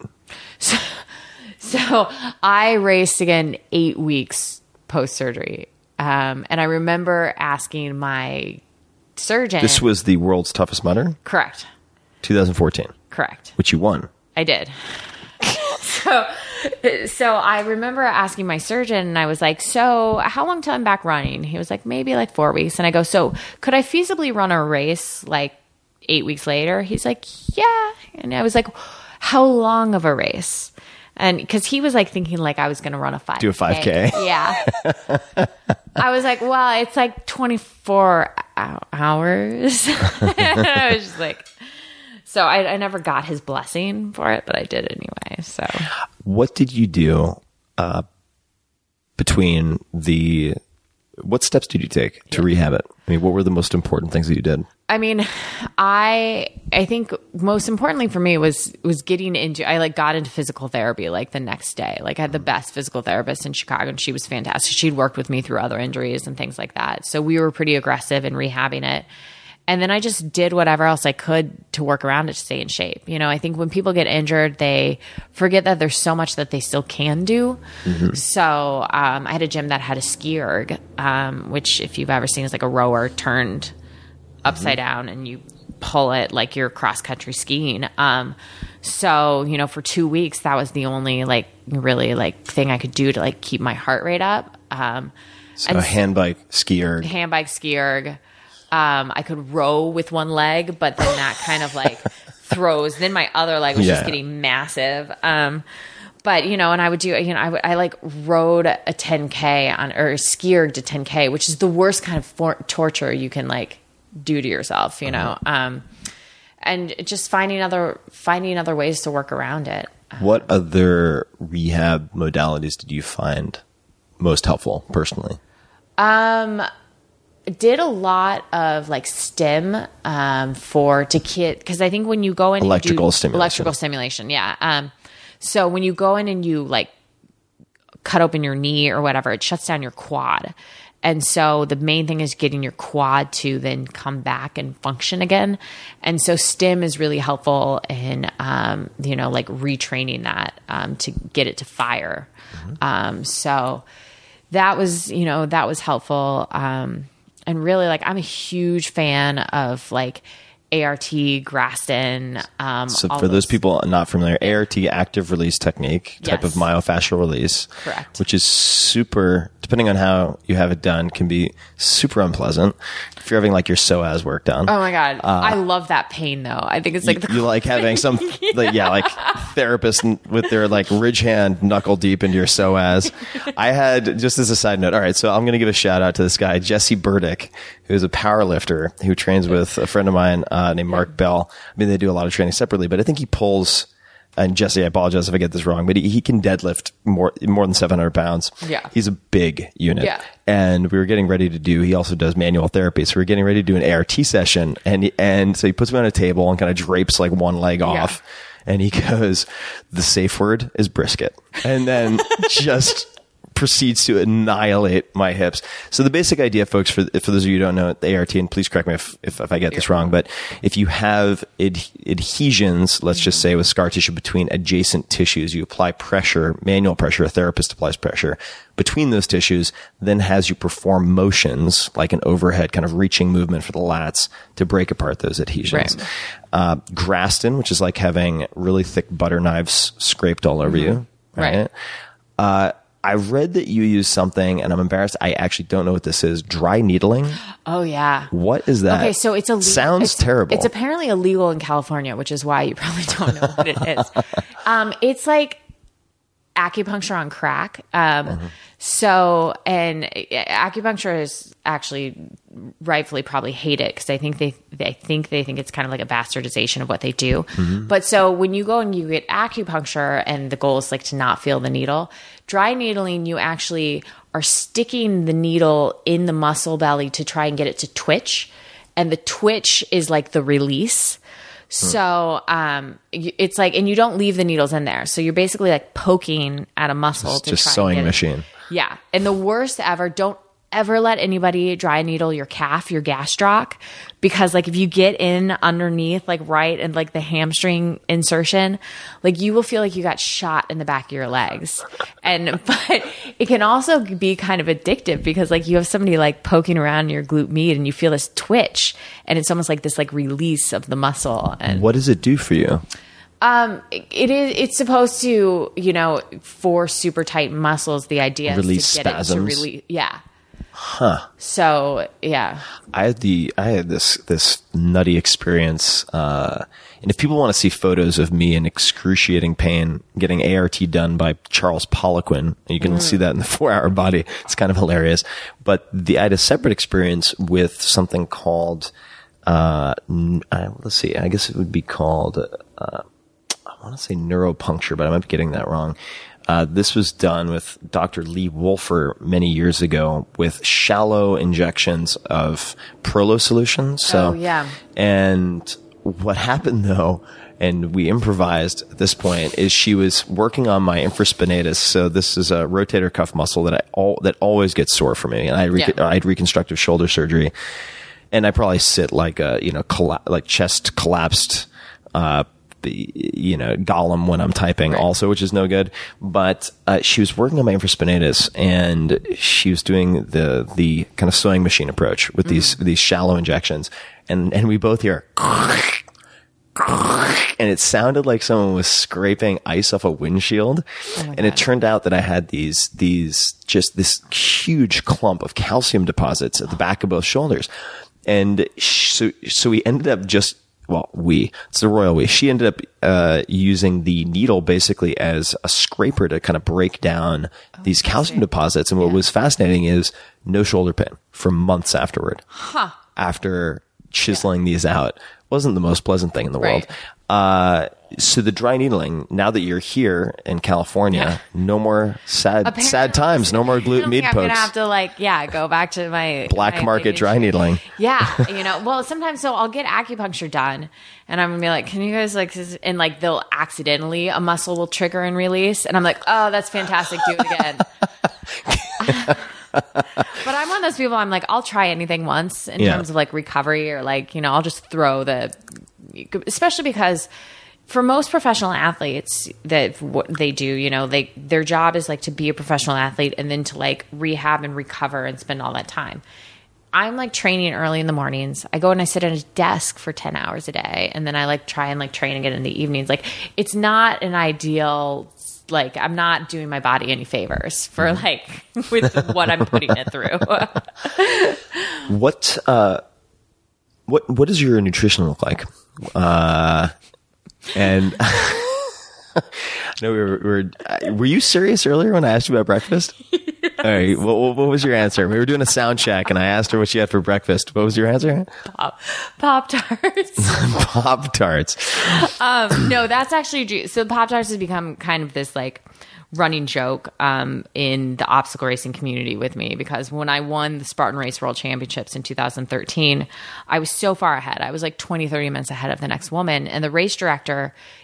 So I raced again 8 weeks post-surgery. And I remember asking my surgeon. This was the World's Toughest Mudder? Correct. 2014. Correct. Which you won. I did. So I remember asking my surgeon, and I was like, so how long till I'm back running? He was like, maybe like 4 weeks. And I go, so could I feasibly run a race like 8 weeks later? He's like, yeah. And I was like, how long of a race? And because he was like thinking like I was going to run a 5K. Do a 5K. Yeah. I was like, well, it's like 24 hours. I was just like, so I never got his blessing for it, but I did anyway. So what did you do what steps did you take to rehab it? I mean, what were the most important things that you did? I mean, I think most importantly for me was getting into, I like got into physical therapy like the next day. Like I had the best physical therapist in Chicago, and she was fantastic. She'd worked with me through other injuries and things like that. So we were pretty aggressive in rehabbing it. And then I just did whatever else I could to work around it to stay in shape. You know, I think when people get injured, they forget that there's so much that they still can do. Mm-hmm. So I had a gym that had a ski erg, which if you've ever seen is like a rower turned upside down, and you pull it like you're cross country skiing. So, you know, for 2 weeks, that was the only like really like thing I could do to like keep my heart rate up. So hand bike ski erg. I could row with one leg, but then that kind of like throws. Then my other leg was just getting massive. But, you know, and I would do, you know, I like rode a 10K or skied to 10K, which is the worst kind of torture you can like do to yourself, you know? And just finding other ways to work around it. What other rehab modalities did you find most helpful personally? Did a lot of like stim because I think when you go in electrical stimulation, yeah. So when you go in and you like cut open your knee or whatever, it shuts down your quad. And so the main thing is getting your quad to then come back and function again. And so stim is really helpful in, you know, like retraining that to get it to fire. Mm-hmm. So that was helpful. And really, like, I'm a huge fan of like ART, Graston. So for those people not familiar, ART, active release technique, type of myofascial release. Correct. Which is super, depending on how you have it done, can be super unpleasant. If you're having like your psoas work done. Oh my God. I love that pain though. I think it's like you like having some, like therapist with their like ridge hand knuckle deep into your psoas. I had, just as a side note, all right, so I'm going to give a shout out to this guy, Jesse Burdick, who's a power lifter who trains with a friend of mine named Mark Bell. I mean, they do a lot of training separately, but I think he pulls, and Jesse, I apologize if I get this wrong, but he can deadlift more than 700 pounds. Yeah. He's a big unit. Yeah. And we were getting ready to he also does manual therapy. So we were getting ready to do an ART session. And so he puts me on a table and kind of drapes like one leg off. And he goes, the safe word is brisket. And then just proceeds to annihilate my hips. So the basic idea, folks, for those of you who don't know the ART, and please correct me if I get this wrong, but if you have adhesions, let's just say with scar tissue between adjacent tissues, you apply pressure, manual pressure, a therapist applies pressure between those tissues, then has you perform motions like an overhead kind of reaching movement for the lats to break apart those adhesions. Right. Graston, which is like having really thick butter knives scraped all over you. Right. I read that you use something, and I'm embarrassed. I actually don't know what this is. Dry needling. Oh yeah. What is that? Okay, so it's sounds terrible. It's apparently illegal in California, which is why you probably don't know what it is. It's like acupuncture on crack. So, and acupuncturists actually rightfully probably hate it because I think they think it's kind of like a bastardization of what they do. But so when you go and you get acupuncture and the goal is like to not feel the needle, dry needling, you actually are sticking the needle in the muscle belly to try and get it to twitch. And the twitch is like the release. So, it's like, and you don't leave the needles in there. So you're basically like poking at a muscle to just try sewing and get machine. It. Yeah. And the worst ever, don't ever let anybody dry needle your calf, your gastroc, because like if you get in underneath, like right and like the hamstring insertion, like you will feel like you got shot in the back of your legs. But it can also be kind of addictive because like you have somebody like poking around your glute med and you feel this twitch and it's almost like this like release of the muscle. And what does it do for you? It's supposed to, for super tight muscles, the idea release is to get spasms. it to release. Yeah. Huh. So yeah. I had this nutty experience. And if people want to see photos of me in excruciating pain getting ART done by Charles Poliquin, you can see that in the 4-Hour Body. It's kind of hilarious. But I had a separate experience with something called, let's see, I guess it would be called, I want to say neuropuncture, but I might be getting that wrong. This was done with Dr. Lee Wolfer many years ago with shallow injections of Prolo solution. So, yeah. And what happened though, and we improvised at this point, is she was working on my infraspinatus. So this is a rotator cuff muscle that always gets sore for me. And I had reconstructive shoulder surgery, and I probably sit like a like chest collapsed Gollum when I'm typing also, which is no good. But she was working on my infraspinatus and she was doing the kind of sewing machine approach with these shallow injections. And we both hear and it sounded like someone was scraping ice off a windshield. And it turned out that I had this huge clump of calcium deposits at the back of both shoulders. And so we ended up it's the royal we. She ended up using the needle basically as a scraper to kind of break down these calcium deposits. And what was fascinating is no shoulder pain for months afterward. After chiseling these out. Wasn't the most pleasant thing in the world. So the dry needling, now that you're here in California, no more sad times, no more glute med pokes. I'm going to have to go back to my black market dry needling. Yeah. Well, sometimes, so I'll get acupuncture done and I'm going to be like, can you guys and they'll accidentally, a muscle will trigger and release. And I'm like, oh, that's fantastic. Do it again. But I'm one of those people, I'm like, I'll try anything once in terms of recovery or I'll just throw especially because for most professional athletes that what they do, their job is to be a professional athlete and then to rehab and recover and spend all that time. I'm training early in the mornings. I go and I sit at a desk for 10 hours a day. And then I try and train again in the evenings. It's not an ideal, I'm not doing my body any favors for with what I'm putting it through. What does your nutrition look like? And no, were you serious earlier when I asked you about breakfast? Yes. All right. What was your answer? We were doing a sound check and I asked her what she had for breakfast. What was your answer? Pop-Tarts. Pop-Tarts. No, that's actually, so Pop-Tarts has become kind of this running joke in the obstacle racing community with me, because when I won the Spartan Race World Championships in 2013, I was so far ahead. I was 20, 30 minutes ahead of the next woman. And the race director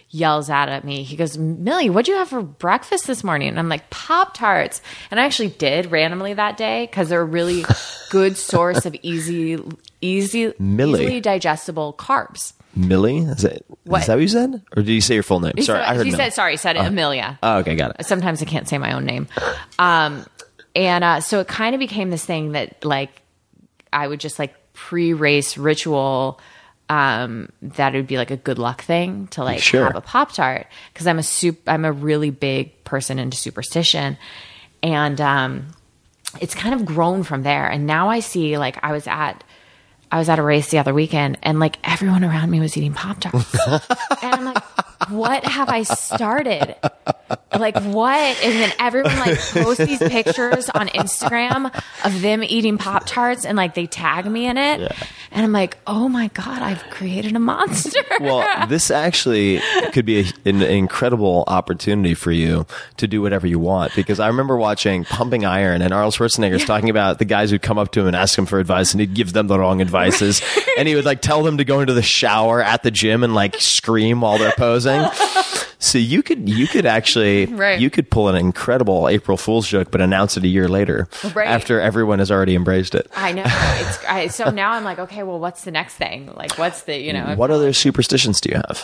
yells out at me. He goes, Millie, what'd you have for breakfast this morning? And I'm like, Pop-Tarts. And I actually did randomly that day because they're a really good source of easily digestible carbs. Millie? Is that what you said? Or did you say your full name? Sorry, I heard he said Amelia. Oh, okay, got it. Sometimes I can't say my own name. So it kind of became this thing that like I would just like pre-race ritual that it would be like a good luck thing to like have a Pop-Tart because I'm a really big person into superstition. And it's kind of grown from there. And now I see like I was at a race the other weekend and like everyone around me was eating Pop-Tarts. And I'm like, what have I started? Like what? And then everyone like posts these pictures on Instagram of them eating Pop-Tarts and like they tag me in it. Yeah. And I'm like, oh my God, I've created a monster. Well, this actually could be an incredible opportunity for you to do whatever you want because I remember watching Pumping Iron and Arnold Schwarzenegger's talking about the guys who'd come up to him and ask him for advice and he'd give them the wrong advices and he would like tell them to go into the shower at the gym and like scream while they're posing. So you could actually you could pull an incredible April Fool's joke, but announce it a year later after everyone has already embraced it. I know. So now I'm like, okay, well, what's the next thing? Like, what's the what other superstitions do you have?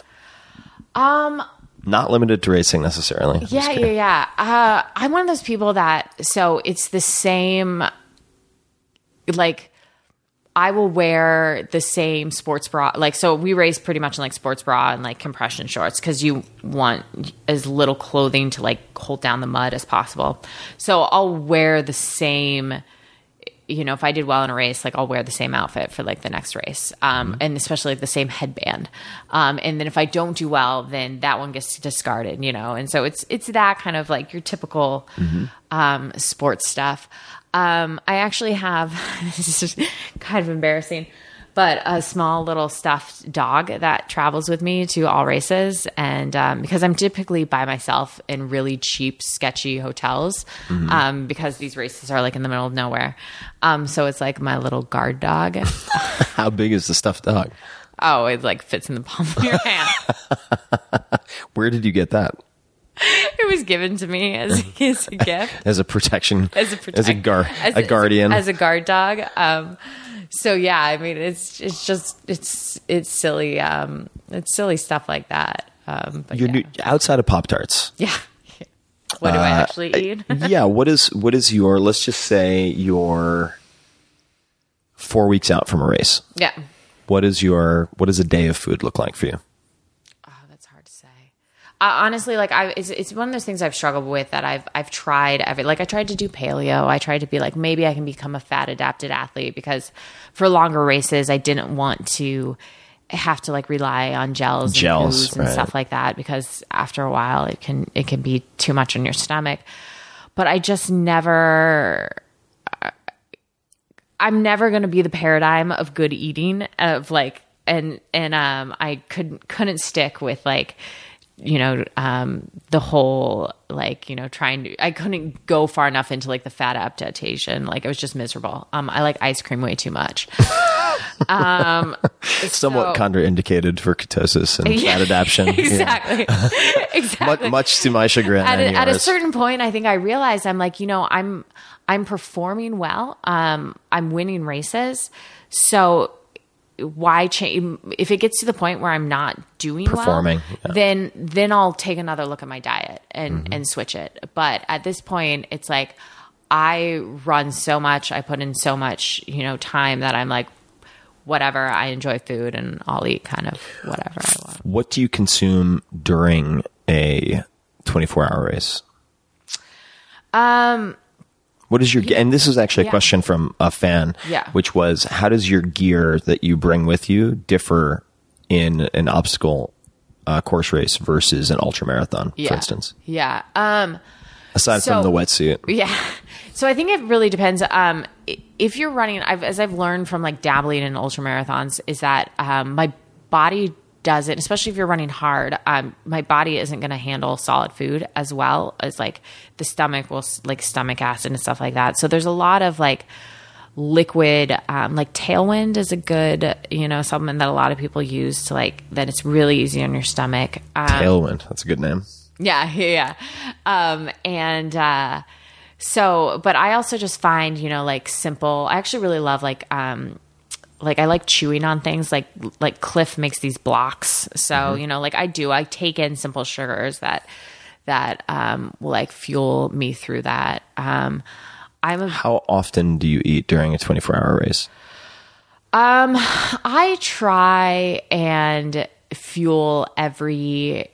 Not limited to racing necessarily. Yeah. I'm one of those people that so it's the same. Like, I will wear the same sports bra. Like, so we race pretty much in like sports bra and like compression shorts because you want as little clothing to like hold down the mud as possible. So I'll wear the same, if I did well in a race, like I'll wear the same outfit for like the next race. And especially like the same headband. And then if I don't do well, then that one gets discarded, And so it's that kind of like your typical sports stuff. I actually have, this is kind of embarrassing, but a small little stuffed dog that travels with me to all races. And because I'm typically by myself in really cheap, sketchy hotels, because these races are like in the middle of nowhere. So it's like my little guard dog. How big is the stuffed dog? Oh, it like fits in the palm of your hand. Where did you get that? It was given to me as a gift, as a protection, as a guardian, as a guard dog. So yeah, I mean, it's silly, it's silly stuff like that. But You're outside of Pop-Tarts. Yeah. What do I actually eat? Yeah. What is your? Let's just say you're 4 weeks out from a race. Yeah. What does a day of food look like for you? Honestly, like it's one of those things I've struggled with that I've tried I tried to do paleo. I tried to be like, maybe I can become a fat adapted athlete because for longer races, I didn't want to have to like rely on gels and foods and stuff like that because after a while it can be too much on your stomach. But I just I'm never going to be the paradigm of good eating of like, and I couldn't stick with like, the whole, like, I couldn't go far enough into like the fat adaptation. Like it was just miserable. I like ice cream way too much. Somewhat contraindicated for ketosis and fat adaptation. Exactly. Yeah. Exactly. Much to my chagrin. At a certain point, I think I realized I'm like, I'm performing well. I'm winning races. So why change? If it gets to the point where I'm not doing performing, then I'll take another look at my diet and switch it. But at this point, it's like I run so much, I put in so much, time that I'm like, whatever. I enjoy food and I'll eat kind of whatever I want. What do you consume during a 24-hour race? What is your, and this is actually a question from a fan, which was, how does your gear that you bring with you differ in an obstacle course race versus an ultra marathon, for instance? Yeah. Aside from the wetsuit. Yeah. So I think it really depends. If you're running, as I've learned from like dabbling in ultra marathons, is that my body doesn't, especially if you're running hard, my body isn't going to handle solid food as well as like the stomach will, like stomach acid and stuff like that. So there's a lot of like liquid, like Tailwind is a good, supplement that a lot of people use to that it's really easy on your stomach. Tailwind. That's a good name. Yeah. But I also just find, simple, I actually really love I like chewing on things like Cliff makes these blocks. So, I take in simple sugars that will fuel me through that. How often do you eat during a 24-hour race? I try and fuel every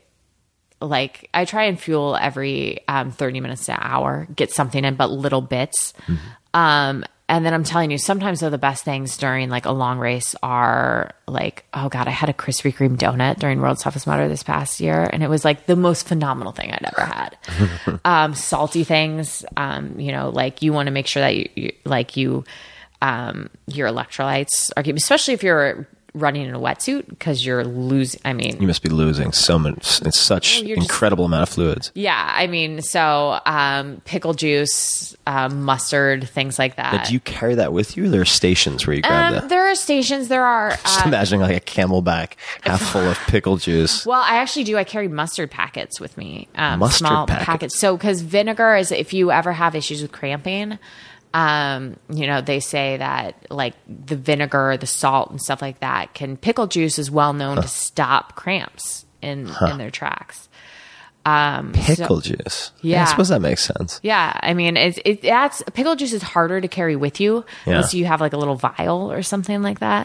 30 minutes to an hour, get something in, but little bits. And then I'm telling you, sometimes the best things during a long race are oh God, I had a Krispy Kreme donut during World's Toughest Mudder this past year. And it was the most phenomenal thing I'd ever had. Salty things, you want to make sure that your electrolytes are, especially if you're running in a wetsuit, because you're losing. You must be losing so much. It's such incredible amount of fluids. Yeah, so pickle juice, mustard, things like that. Now, do you carry that with you? There are stations where you grab that. There are stations. There are. Just imagining a Camelback half full of pickle juice. Well, I actually do. I carry mustard packets with me. Mustard small packets. So, because vinegar is, if you ever have issues with cramping. They say that the vinegar, the salt and stuff like that pickle juice is well known to stop cramps in their tracks. Pickle juice. Yeah. I suppose that makes sense. Yeah. That's pickle juice is harder to carry with you unless you have a little vial or something like that.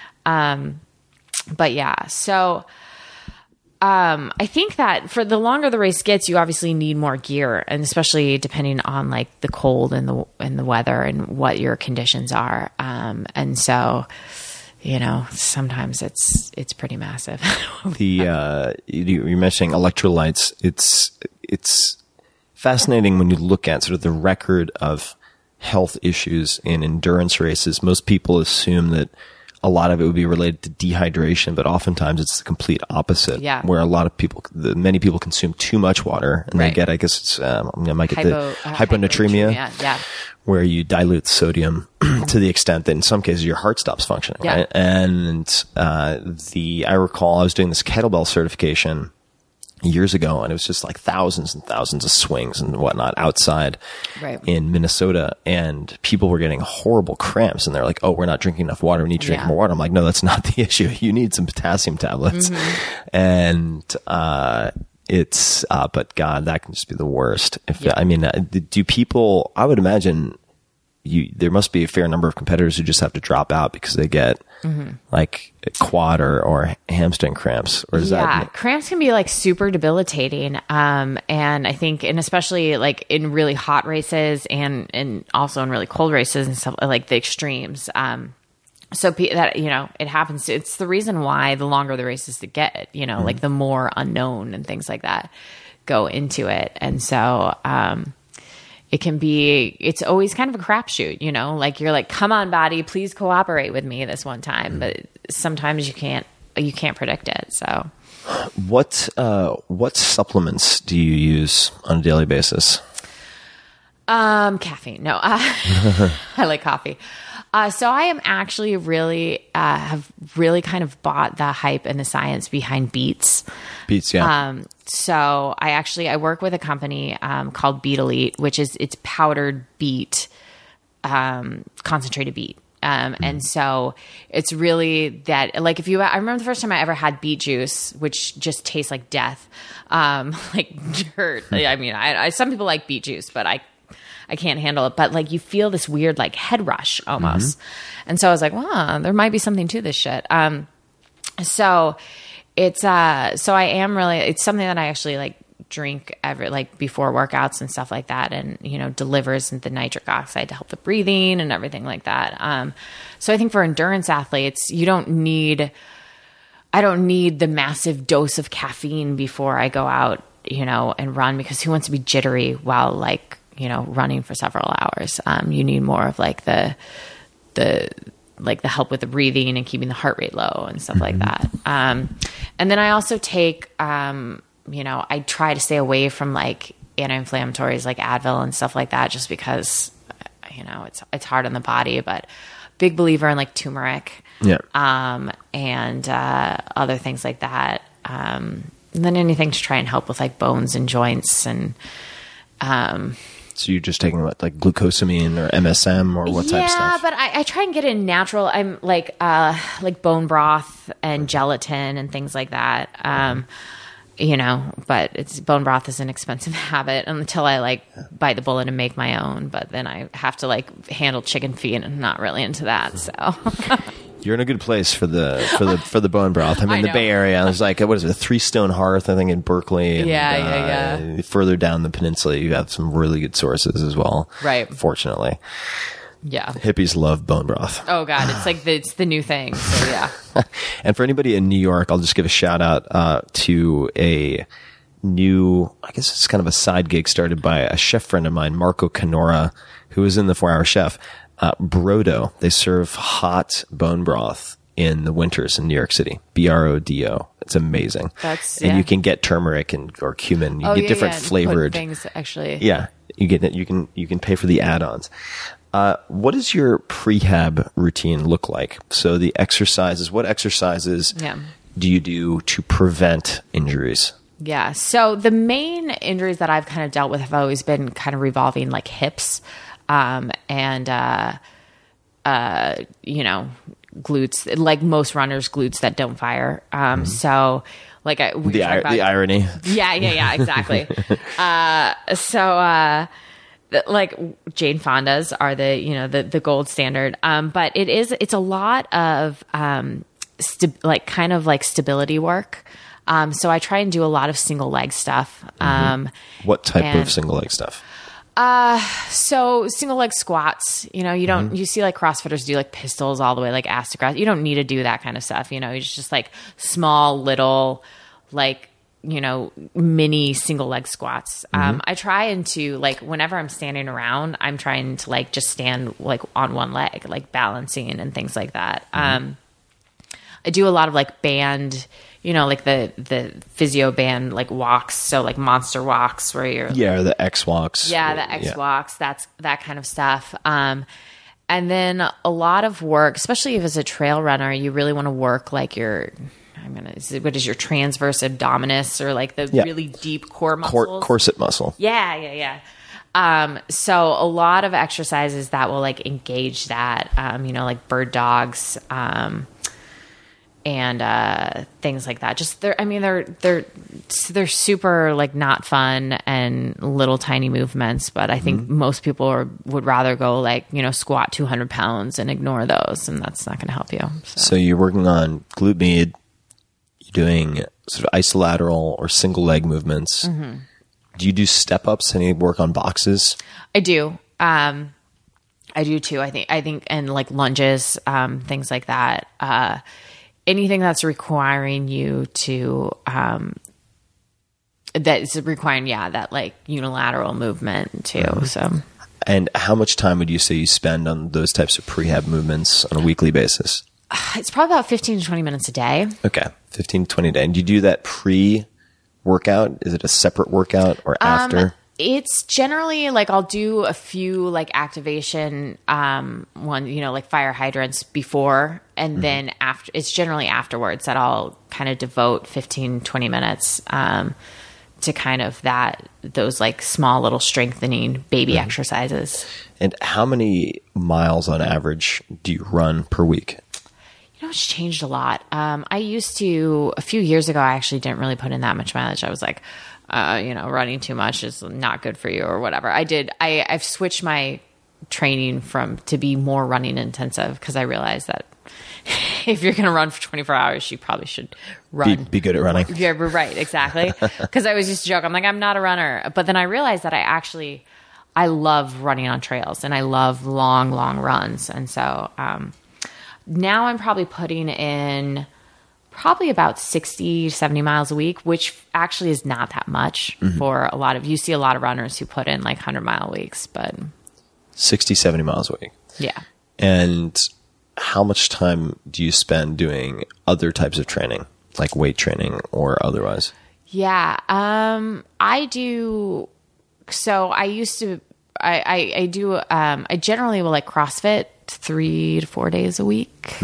But yeah, so, I think that for the longer the race gets, you obviously need more gear, and especially depending on the cold and the weather and what your conditions are. And so, sometimes it's pretty massive. You're mentioning electrolytes. It's fascinating when you look at sort of the record of health issues in endurance races. Most people assume that a lot of it would be related to dehydration, but oftentimes it's the complete opposite. Yeah. Where many people consume too much water, and they get, I guess it's, might get the hyponatremia. Yeah. Where you dilute sodium to the extent that in some cases your heart stops functioning. Yeah. Right. And, I recall I was doing this kettlebell certification years ago, and it was just thousands and thousands of swings and whatnot outside in Minnesota, and people were getting horrible cramps, and they're like, oh, we're not drinking enough water, we need to drink more water. I'm like, no, that's not the issue. You need some potassium tablets. And but God, that can just be the worst. Do people, I would imagine there must be a fair number of competitors who just have to drop out because they get quad or hamstring cramps, or is that? Cramps can be super debilitating. And I think, and especially in really hot races and also in really cold races and stuff, the extremes. So that, it happens. It's the reason why the longer the races to get, the more unknown and things like that go into it. And so, it's always kind of a crapshoot, you're come on, body, please cooperate with me this one time. But sometimes you can't predict it. So what supplements do you use on a daily basis? Caffeine. No, I like coffee. So I am actually really, have really kind of bought the hype and the science behind beets. Beets, yeah. So I work with a company, called Beet Elite, which is, it's powdered beet, concentrated beet. And so it's really that, I remember the first time I ever had beet juice, which just tastes like death, like dirt. Some people like beet juice, but I can't handle it, but you feel this weird head rush almost. And so I was like, wow, there might be something to this shit. So it's, so I am really, it's something that I actually drink every, before workouts and stuff like that. And, delivers the nitric oxide to help the breathing and everything like that. So I think for endurance athletes, I don't need the massive dose of caffeine before I go out, and run, because who wants to be jittery while running for several hours. You need more of the help with the breathing and keeping the heart rate low and stuff like that. And then I also take, I try to stay away from anti-inflammatories like Advil and stuff like that, just because it's hard on the body, but big believer in like turmeric. Yeah. And other things like that. And then anything to try and help with like bones and joints and, So you're just taking what, like glucosamine or MSM or what type of stuff? Yeah, but I try and get in natural. I'm like bone broth and gelatin and things like that. But bone broth is an expensive habit until I like bite the bullet and make my own. But then I have to like handle chicken feet, and I'm not really into that. So you're in a good place for the bone broth. I'm in the know. Bay Area. I was like, what is it, a 3 Stone Hearth, I think, in Berkeley. And, Yeah. Further down the peninsula, you have some really good sources as well. Right. Fortunately. Yeah. Hippies love bone broth. Oh God, it's like it's the new thing. So yeah. And for anybody in New York, I'll just give a shout out to a new, I guess it's kind of a side gig started by a chef friend of mine, Marco Canora, who was in the 4-Hour Chef. Brodo. They serve hot bone broth in the winters in New York City. Brodo. It's amazing. And you can get turmeric or cumin. You get different flavored things. Actually, yeah. You can pay for the add-ons. What does your prehab routine look like? So the exercises. What exercises do you do to prevent injuries? Yeah. So the main injuries that I've kind of dealt with have always been kind of revolving like hips. And glutes, like most runners, glutes that don't fire. So like the irony. Yeah, exactly. Like Jane Fonda's are the gold standard. But it's a lot of, kind of stability work. So I try and do a lot of single leg stuff. What type of single leg stuff? So single leg squats, you don't, you see like CrossFitters do like pistols all the way, like ass to grass. You don't need to do that kind of stuff. It's just like small, little, like, mini single leg squats. I try and to like, whenever I'm standing around, I'm trying to like, just stand like on one leg, like balancing and things like that. I do a lot of like band, like the physio band, like walks. So like monster walks where you're the X walks. Yeah, the X walks. That's that kind of stuff. And then a lot of work, especially if it's a trail runner, you really want to work like what is your transverse abdominis or like the really deep core muscles? Corset muscle. Yeah. So a lot of exercises that will like engage that, like bird dogs, and things like that. Just they're super like not fun and little tiny movements, but I think most people would rather go like squat 200 pounds and ignore those, and that's not going to help you. So you're working on glute med, you're doing sort of isolateral or single leg movements. Do you do step ups? Any work on boxes? I do. I do too. I think, and like lunges, things like that. Anything that's requiring you to, that's requiring, that like unilateral movement too. So, and how much time would you say you spend on those types of prehab movements on a weekly basis? It's probably about 15 to 20 minutes a day. Okay. 15 to 20 a day. And do you do that pre-workout? Is it a separate workout or after? It's generally like I'll do a few like activation like fire hydrants before, and then after. It's generally afterwards that I'll kind of devote 15, 20 minutes to kind of those like small little strengthening baby exercises. And how many miles on average do you run per week? It's changed a lot. I used to, a few years ago, I actually didn't really put in that much mileage. I was like, running too much is not good for you or whatever. I've switched my training to be more running intensive, because I realized that if you're going to run for 24 hours, you probably should run. Be good at running. Yeah, right. Exactly. Because I was just joking. I'm like, I'm not a runner. But then I realized that I love running on trails, and I love long, long runs. And so, now I'm probably putting in about 60, 70 miles a week, which actually is not that much for you see a lot of runners who put in like 100-mile weeks, but 60, 70 miles a week. Yeah. And how much time do you spend doing other types of training, like weight training or otherwise? Yeah. I do. So I used to I do, I generally will like CrossFit 3 to 4 days a week.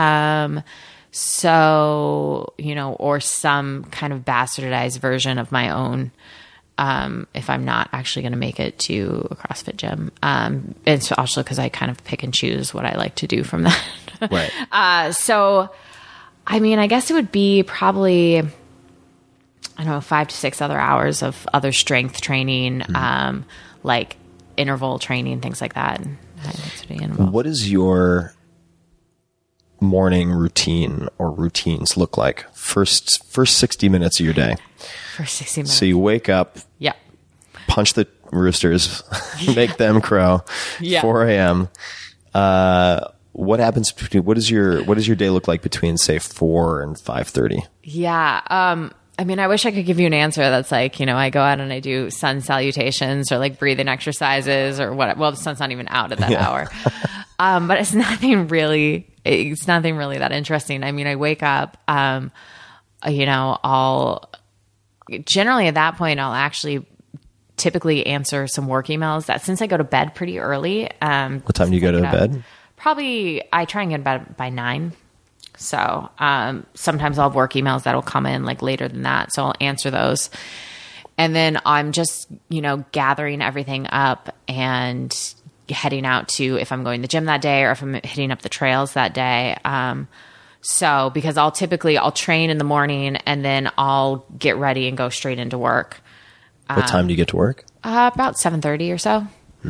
So, you know, or some kind of bastardized version of my own, if I'm not actually going to make it to a CrossFit gym. It's also because I kind of pick and choose what I like to do from that. Right. So, I mean, I guess it would be probably, I don't know, 5 to 6 other hours of other strength training, like interval training, things like that. What is your morning routine or routines look like? First 60 minutes of your day. First 60 minutes. So you wake up, Yeah. punch the roosters, make them crow. Yeah. 4 a.m. What happens between? What does your day look like between say 4 and 5:30? Yeah. I mean, I wish I could give you an answer that's like, you know, I go out and I do sun salutations or like breathing exercises or what. Well, the sun's not even out at that hour. But it's nothing really that interesting. I mean, I wake up, you know, generally at that point, I'll actually typically answer some work emails that since I go to bed pretty early. What time do you go to bed? Probably, I try and get to bed by 9. So sometimes I'll have work emails that'll come in like later than that. So I'll answer those. And then I'm just, you know, gathering everything up and heading out to, if I'm going to the gym that day or if I'm hitting up the trails that day. So because I'll train in the morning and then I'll get ready and go straight into work. What time do you get to work? About 7:30 or so.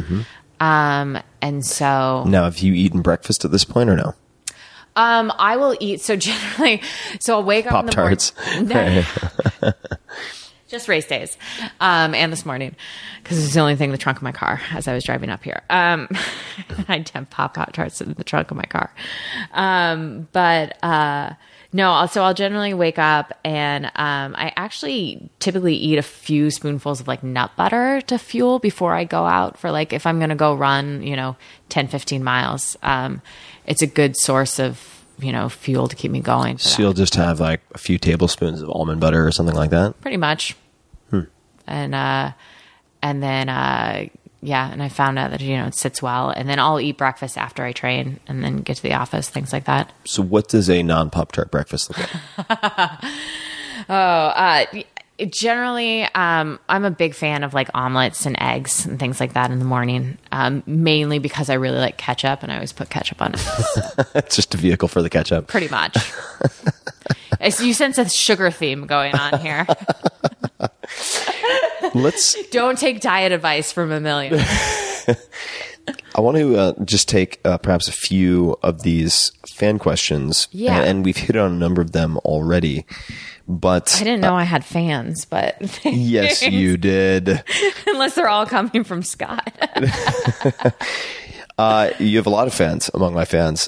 And so now, have you eaten breakfast at this point or no? I will eat. So generally, I'll wake up in the morning. Pop-Tarts. Just race days. And this morning, because it's the only thing in the trunk of my car as I was driving up here. I had Pop-Tarts in the trunk of my car. No, so I'll generally wake up and I actually typically eat a few spoonfuls of like nut butter to fuel before I go out for like, if I'm going to go run, you know, 10, 15 miles. It's a good source of, you know, fuel to keep me going. So you'll just have like a few tablespoons of almond butter or something like that? Pretty much. And then, and I found out that, you know, it sits well. And then I'll eat breakfast after I train and then get to the office, things like that. So what does a non-Pop-Tart breakfast look like? Generally, I'm a big fan of like omelets and eggs and things like that in the morning, mainly because I really like ketchup and I always put ketchup on it. So. It's just a vehicle for the ketchup. Pretty much. You sense a sugar theme going on here. Don't take diet advice from a million. I want to just take perhaps a few of these fan questions. Yeah. And we've hit on a number of them already. But I didn't know I had fans, but yes, you did. Unless they're all coming from Scott. You have a lot of fans among my fans.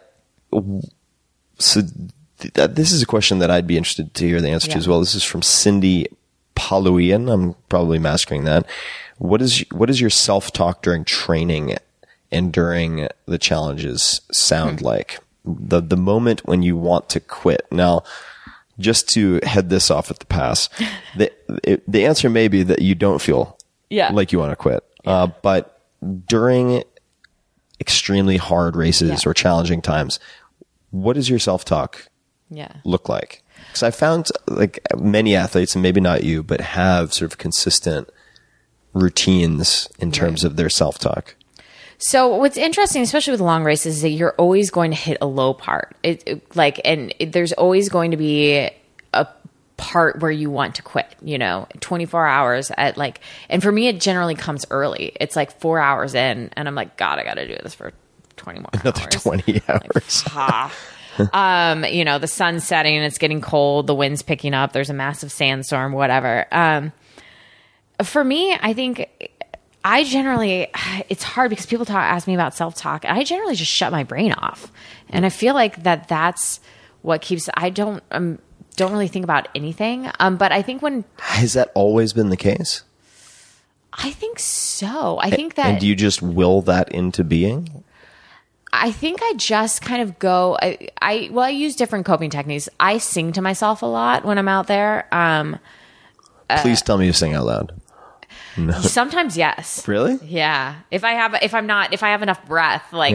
So this is a question that I'd be interested to hear the answer to as well. This is from Cindy Paluian. I'm probably mastering that. What is your self-talk during training and during the challenges sound like? The moment when you want to quit. Now, just to head this off at the pass, the answer may be that you don't feel like you want to quit. But during extremely hard races or challenging times, what does your self-talk look like? Because I found like many athletes, and maybe not you, but have sort of consistent routines in terms of their self-talk. So what's interesting, especially with long races, is that you're always going to hit a low part. There's always going to be a part where you want to quit, you know, 24 hours at like, and for me, it generally comes early. It's like 4 hours in and I'm like, God, I got to do this for 20 more Another hours. 20 hours. Like, you know, the sun's setting, it's getting cold, the wind's picking up, there's a massive sandstorm, whatever. For me, I think I generally, it's hard because people ask me about self-talk. I generally just shut my brain off. And I feel like that's what keeps, I don't really think about anything. But I think has that always been the case? I think so. I think that. And do you just will that into being? I think I just kind of go, I use different coping techniques. I sing to myself a lot when I'm out there. Please tell me you sing out loud. Sometimes, yes. Really? Yeah. If I have enough breath, like,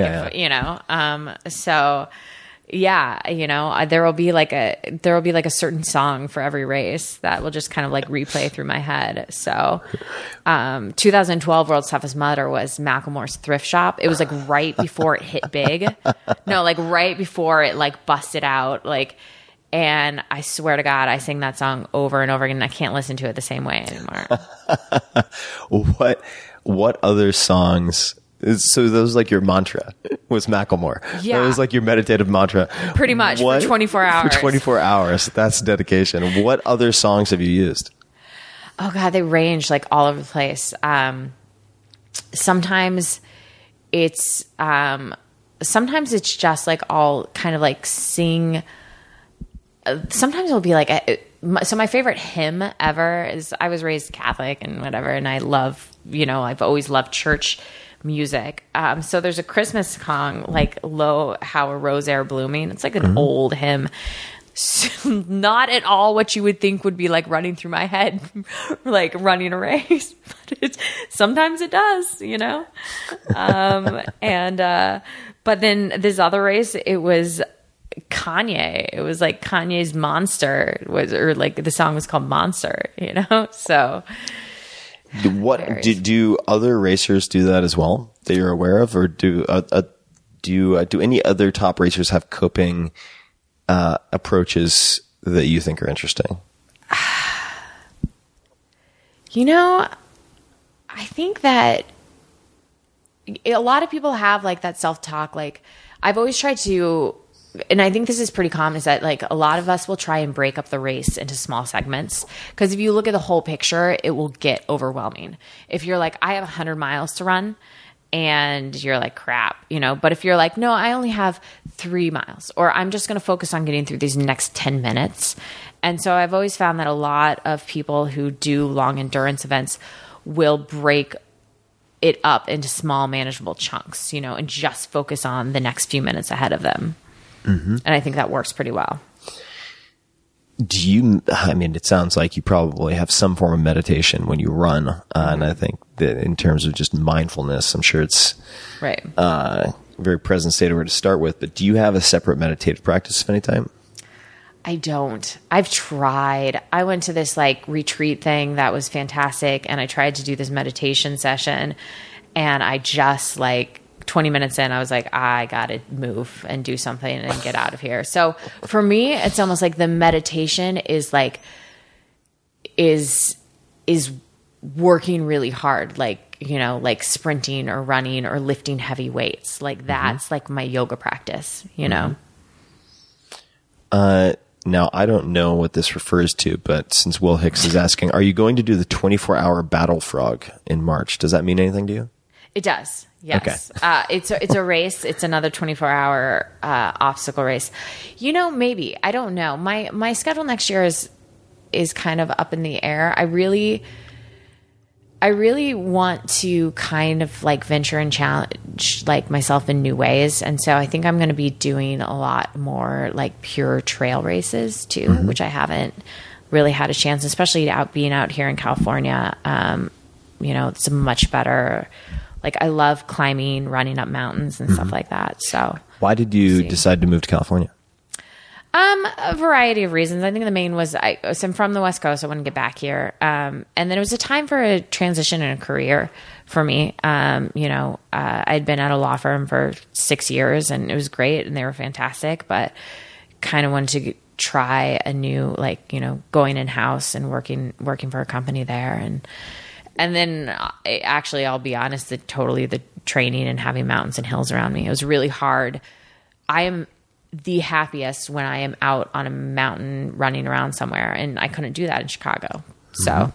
so yeah, there will be like a certain song for every race that will just kind of like replay through my head. So, 2012 World's Toughest Mudder was Macklemore's Thrift Shop. It was like right before it hit big. No, like right before it like busted out, like, and I swear to God, I sing that song over and over again. And I can't listen to it the same way anymore. What other songs? So that was like your mantra, was Macklemore. Yeah. That was like your meditative mantra. Pretty much, for 24 hours. For 24 hours. That's dedication. What other songs have you used? Oh God, they range like all over the place. Sometimes it's just like all kind of like sing. Sometimes it'll be like, so my favorite hymn ever is, I was raised Catholic and whatever, and I love, I've always loved church music. So there's a Christmas song like "Lo, How a Rose E'er Blooming." It's like an old hymn. So not at all what you would think would be like running through my head, like running a race. But sometimes it does, but then this other race, it was Kanye. It was like Kanye's Monster the song was called Monster, so. What do other racers do that as well that you're aware of, or do any other top racers have coping approaches that you think are interesting? I think that a lot of people have like that self-talk. Like I've always tried to, and I think this is pretty common, is that like a lot of us will try and break up the race into small segments. Because if you look at the whole picture, it will get overwhelming. If you're like, I have 100 miles to run, and you're like, crap, But if you're like, no, I only have 3 miles, or I'm just going to focus on getting through these next 10 minutes. And so I've always found that a lot of people who do long endurance events will break it up into small, manageable chunks, and just focus on the next few minutes ahead of them. Mm-hmm. And I think that works pretty well. It sounds like you probably have some form of meditation when you run. And I think that in terms of just mindfulness, I'm sure it's right. Very present state of where to start with. But do you have a separate meditative practice of any type? I don't. I've tried. I went to this like retreat thing that was fantastic. And I tried to do this meditation session, and I just like 20 minutes in, I was like, I got to move and do something and get out of here. So for me, it's almost like the meditation is like, is working really hard. Like, like sprinting or running or lifting heavy weights. Like that's like my yoga practice, Now, I don't know what this refers to, but since Will Hicks is asking, are you going to do the 24-hour Battle Frog in March? Does that mean anything to you? It does. Yes. Okay. It's a race. It's another 24-hour obstacle race. Maybe. I don't know. My schedule next year is kind of up in the air. I really want to kind of like venture and challenge like myself in new ways. And so I think I'm going to be doing a lot more like pure trail races too, which I haven't really had a chance, especially being out here in California. It's a much better. Like I love climbing, running up mountains and stuff like that. So why did you decide to move to California? A variety of reasons. I think the main was I'm from the West Coast. I want to get back here. And then it was a time for a transition in a career for me. I'd been at a law firm for 6 years, and it was great and they were fantastic, but kind of wanted to try a new, going in-house and working for a company there. And then actually, I'll be honest, the training and having mountains and hills around me, it was really hard. I am the happiest when I am out on a mountain running around somewhere, and I couldn't do that in Chicago. So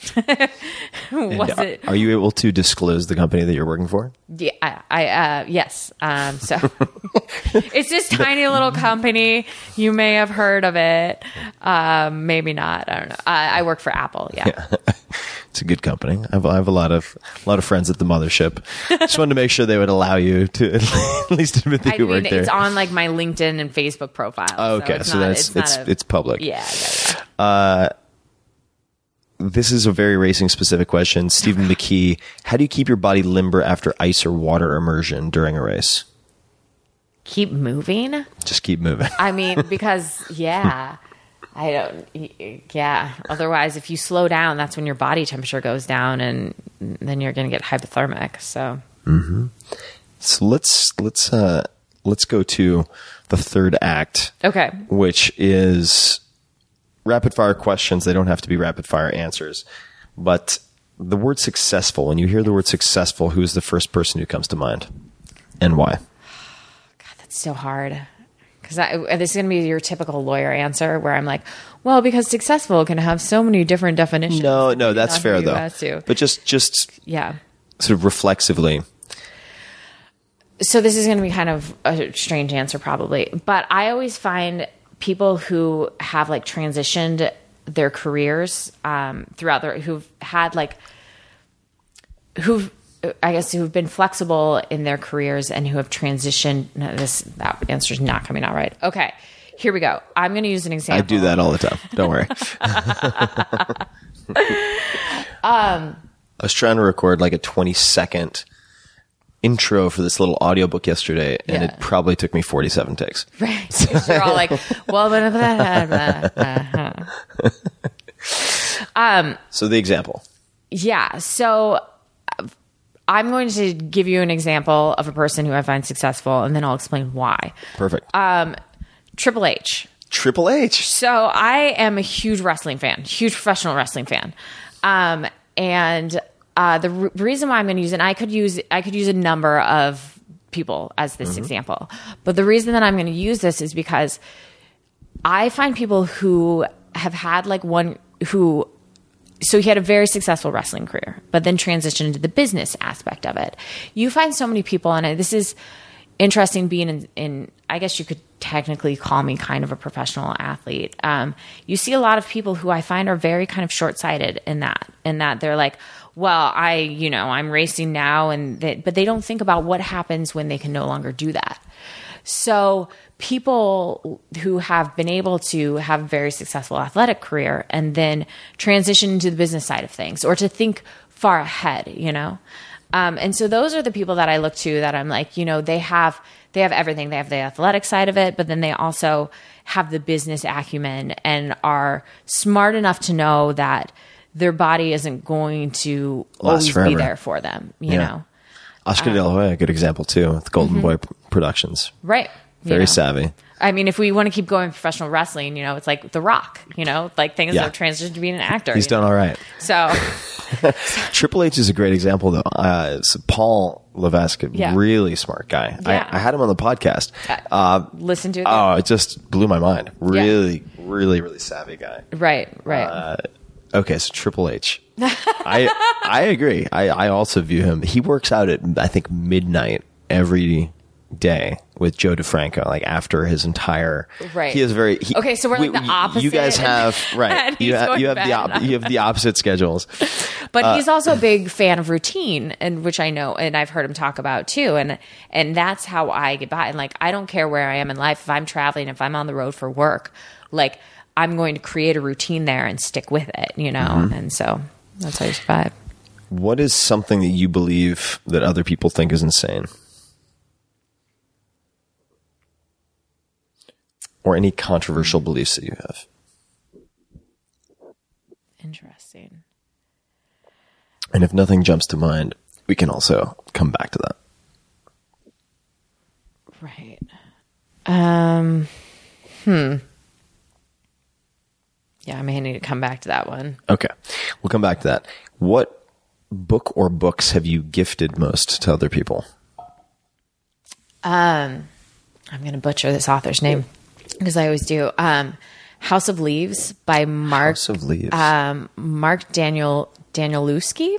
Are you able to disclose the company that you're working for? Yeah, yes. So it's this tiny little company. You may have heard of it. Maybe not. I don't know. I work for Apple. Yeah. It's a good company. I have a lot of friends at the mothership. Just wanted to make sure they would allow you to at least admit that you work there. It's on like my LinkedIn and Facebook profile. Oh, okay. So it's public. Yeah. this is a very racing specific question. Stephen McKee, how do you keep your body limber after ice or water immersion during a race? Keep moving? Just keep moving. I mean, because, yeah. Otherwise, if you slow down, that's when your body temperature goes down, and then you're going to get hypothermic. So, So let's go to the third act. Okay. Which is rapid fire questions. They don't have to be rapid fire answers, but the word successful. When you hear the word successful, who is the first person who comes to mind, and why? God, that's so hard. Because this is going to be your typical lawyer answer where I'm like, well, because successful can have so many different definitions. No, that's fair though. But just yeah, sort of reflexively. So this is going to be kind of a strange answer probably, but I always find people who have like transitioned their careers throughout who've been flexible in their careers and who have transitioned. No, that answer's not coming out right. Okay, here we go. I'm going to use an example. I do that all the time. Don't worry. I was trying to record like a 20-second intro for this little audiobook yesterday, and it probably took me 47 takes. Right. So you're all like, well, so the example. Yeah. So I'm going to give you an example of a person who I find successful, and then I'll explain why. Perfect. Triple H. Triple H. So I am a huge wrestling fan, huge professional wrestling fan. And the reason why I'm going to use it, and I could use a number of people as this example, but the reason that I'm going to use this is because I find people who have had so he had a very successful wrestling career, but then transitioned into the business aspect of it. You find so many people, and this is interesting being in I guess you could technically call me kind of a professional athlete. You see a lot of people who I find are very kind of short-sighted in that they're like, well, I'm racing now, but they don't think about what happens when they can no longer do that. So people who have been able to have a very successful athletic career and then transition into the business side of things, or to think far ahead, and so those are the people that I look to, that I'm like, they have everything. They have the athletic side of it, but then they also have the business acumen and are smart enough to know that their body isn't going to always be there for them, you know. Oscar De La Hoya, a good example too, with Golden Boy Productions. Right. Very savvy. I mean, if we want to keep going professional wrestling, it's like The Rock, like things that have transitioned to being an actor. He's done all right. So Triple H is a great example though. Paul Levesque, really smart guy. Yeah. I had him on the podcast. Listen to it. Oh, it just blew my mind. Really, really, really savvy guy. Right. Okay, so Triple H. I agree. I also view him. He works out at, I think, midnight every day with Joe DeFranco, like after his entire. Right. He is very. Okay, so we're like the opposite. You guys have right. You have the opposite schedules. But he's also a big fan of routine, and which I know, and I've heard him talk about too, and that's how I get by. And like, I don't care where I am in life. If I'm traveling, if I'm on the road for work, like, I'm going to create a routine there and stick with it, and so that's how you survive. What is something that you believe that other people think is insane? Or any controversial beliefs that you have? Interesting. And if nothing jumps to mind, we can also come back to that. Right. Yeah, I may need to come back to that one. Okay. We'll come back to that. What book or books have you gifted most to other people? I'm going to butcher this author's name because I always do. House of Leaves by Mark. House of Leaves. Mark Danielewski.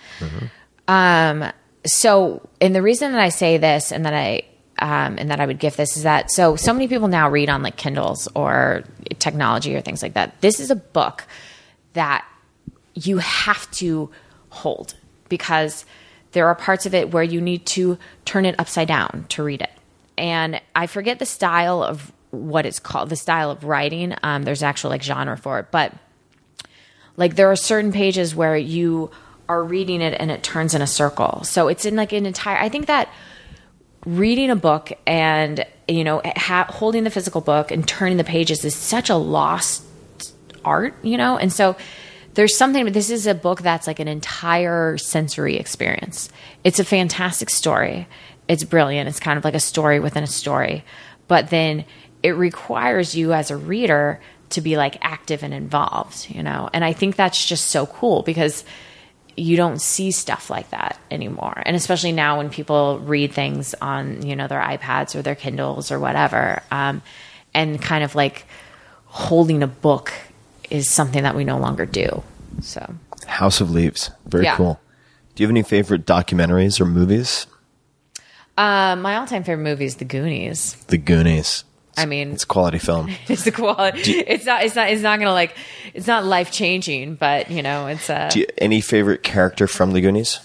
So, and the reason that I say this and that I would gift this is that so many people now read on like Kindles or technology or things like that. This is a book that you have to hold because there are parts of it where you need to turn it upside down to read it. And I forget the style of what it's called, the style of writing. There's actual like genre for it, but Like there are certain pages where you are reading it and it turns in a circle. So it's in like an entire, I think that reading a book and, you know, holding the physical book and turning the pages is such a lost art, you know? And so there's something, this is a book that's like an entire sensory experience. It's a fantastic story. It's brilliant. It's kind of like a story within a story. But then it requires you as a reader to be like active and involved, you know? And I think that's just so cool because you don't see stuff like that anymore. And especially now when people read things on, you know, their iPads or their Kindles or whatever, and kind of like holding a book is something that we no longer do. So House of Leaves. Very cool. Do you have any favorite documentaries or movies? My all-time favorite movie is The Goonies. The Goonies. I mean, it's quality film. It's the quality. It's not gonna like, it's not life changing, but you know, it's any favorite character from the Goonies?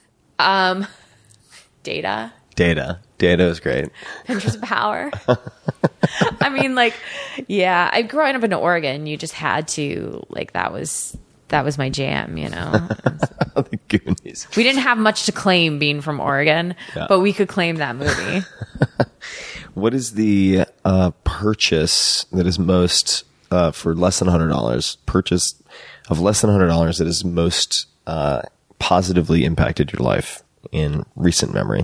Data. Data is great. Pinterest power. I mean, like, yeah, growing up in Oregon, you just had to, like, that was my jam, you know? The Goonies. We didn't have much to claim being from Oregon, but we could claim that movie. What is the purchase that is most, for less than $100, purchase of less than $100 that has most positively impacted your life in recent memory?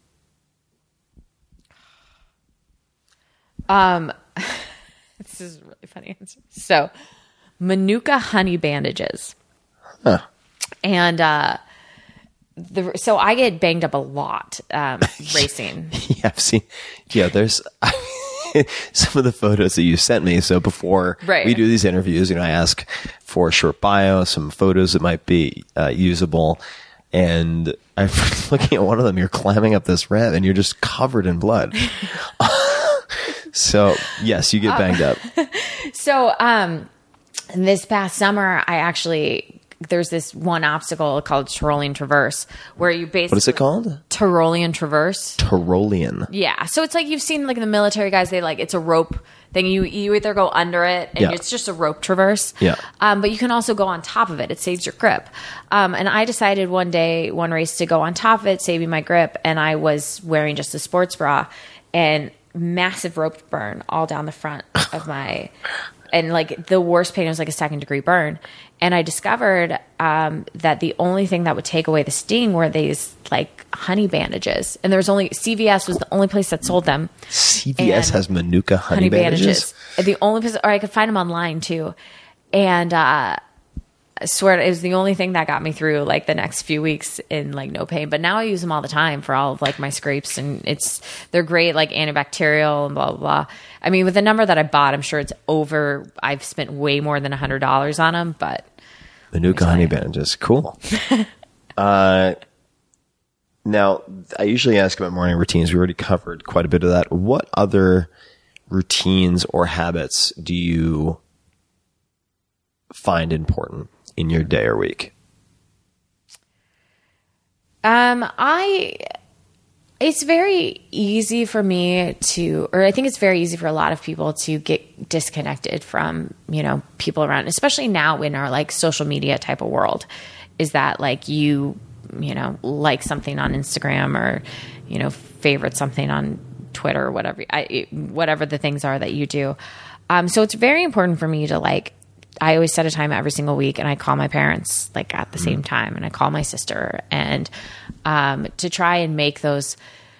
This is a really funny answer. So, Manuka honey bandages. Huh. And so I get banged up a lot racing. Yeah, I've seen. Yeah, there's some of the photos that you sent me. So before we do these interviews, you know, I ask for a short bio, some photos that might be usable. And I'm looking at one of them. You're climbing up this ramp, and you're just covered in blood. So yes, you get banged up. So this past summer, there's this one obstacle called Tyrolean Traverse where you basically... What is it called? Tyrolean Traverse. Tyrolean. Yeah. So it's like you've seen like the military guys, it's a rope thing. You either go under it and it's just a rope traverse. Yeah. But you can also go on top of it. It saves your grip. And I decided one race to go on top of it, saving my grip. And I was wearing just a sports bra and massive rope burn all down the front of my... And like the worst pain was like a 2nd-degree burn. And I discovered that the only thing that would take away the sting were these like honey bandages. And there's only CVS was the only place that sold them. CVS has Manuka honey bandages. The only place, or I could find them online too. And I swear it was the only thing that got me through like the next few weeks in like no pain. But now I use them all the time for all of like my scrapes, and they're great, like antibacterial and blah, blah, blah. I mean, with the number that I bought, I'm sure it's over. I've spent way more than $100 on them, but Manuka honey bandages. Cool. Now, I usually ask about morning routines. We already covered quite a bit of that. What other routines or habits do you find important in your day or week? It's very easy for me or I think it's very easy for a lot of people to get disconnected from, you know, people around, especially now in our like social media type of world, is that like you know, like something on Instagram or, you know, favorite something on Twitter or whatever the things are that you do. So it's very important for me to like, I always set a time every single week, and I call my parents like at the same time, and I call my sister, and to try and make those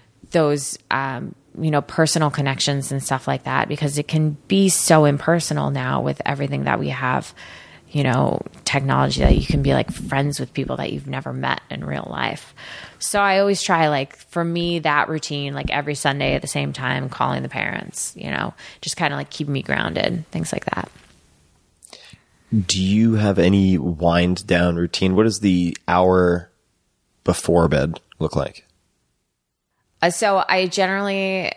you know, personal connections and stuff like that, because it can be so impersonal now with everything that we have, you know, technology, that you can be like friends with people that you've never met in real life. So I always try, like, for me, that routine, like every Sunday at the same time, calling the parents, you know, just kind of like keeping me grounded, things like that. Do you have any wind down routine? What does the hour before bed look like? So I generally,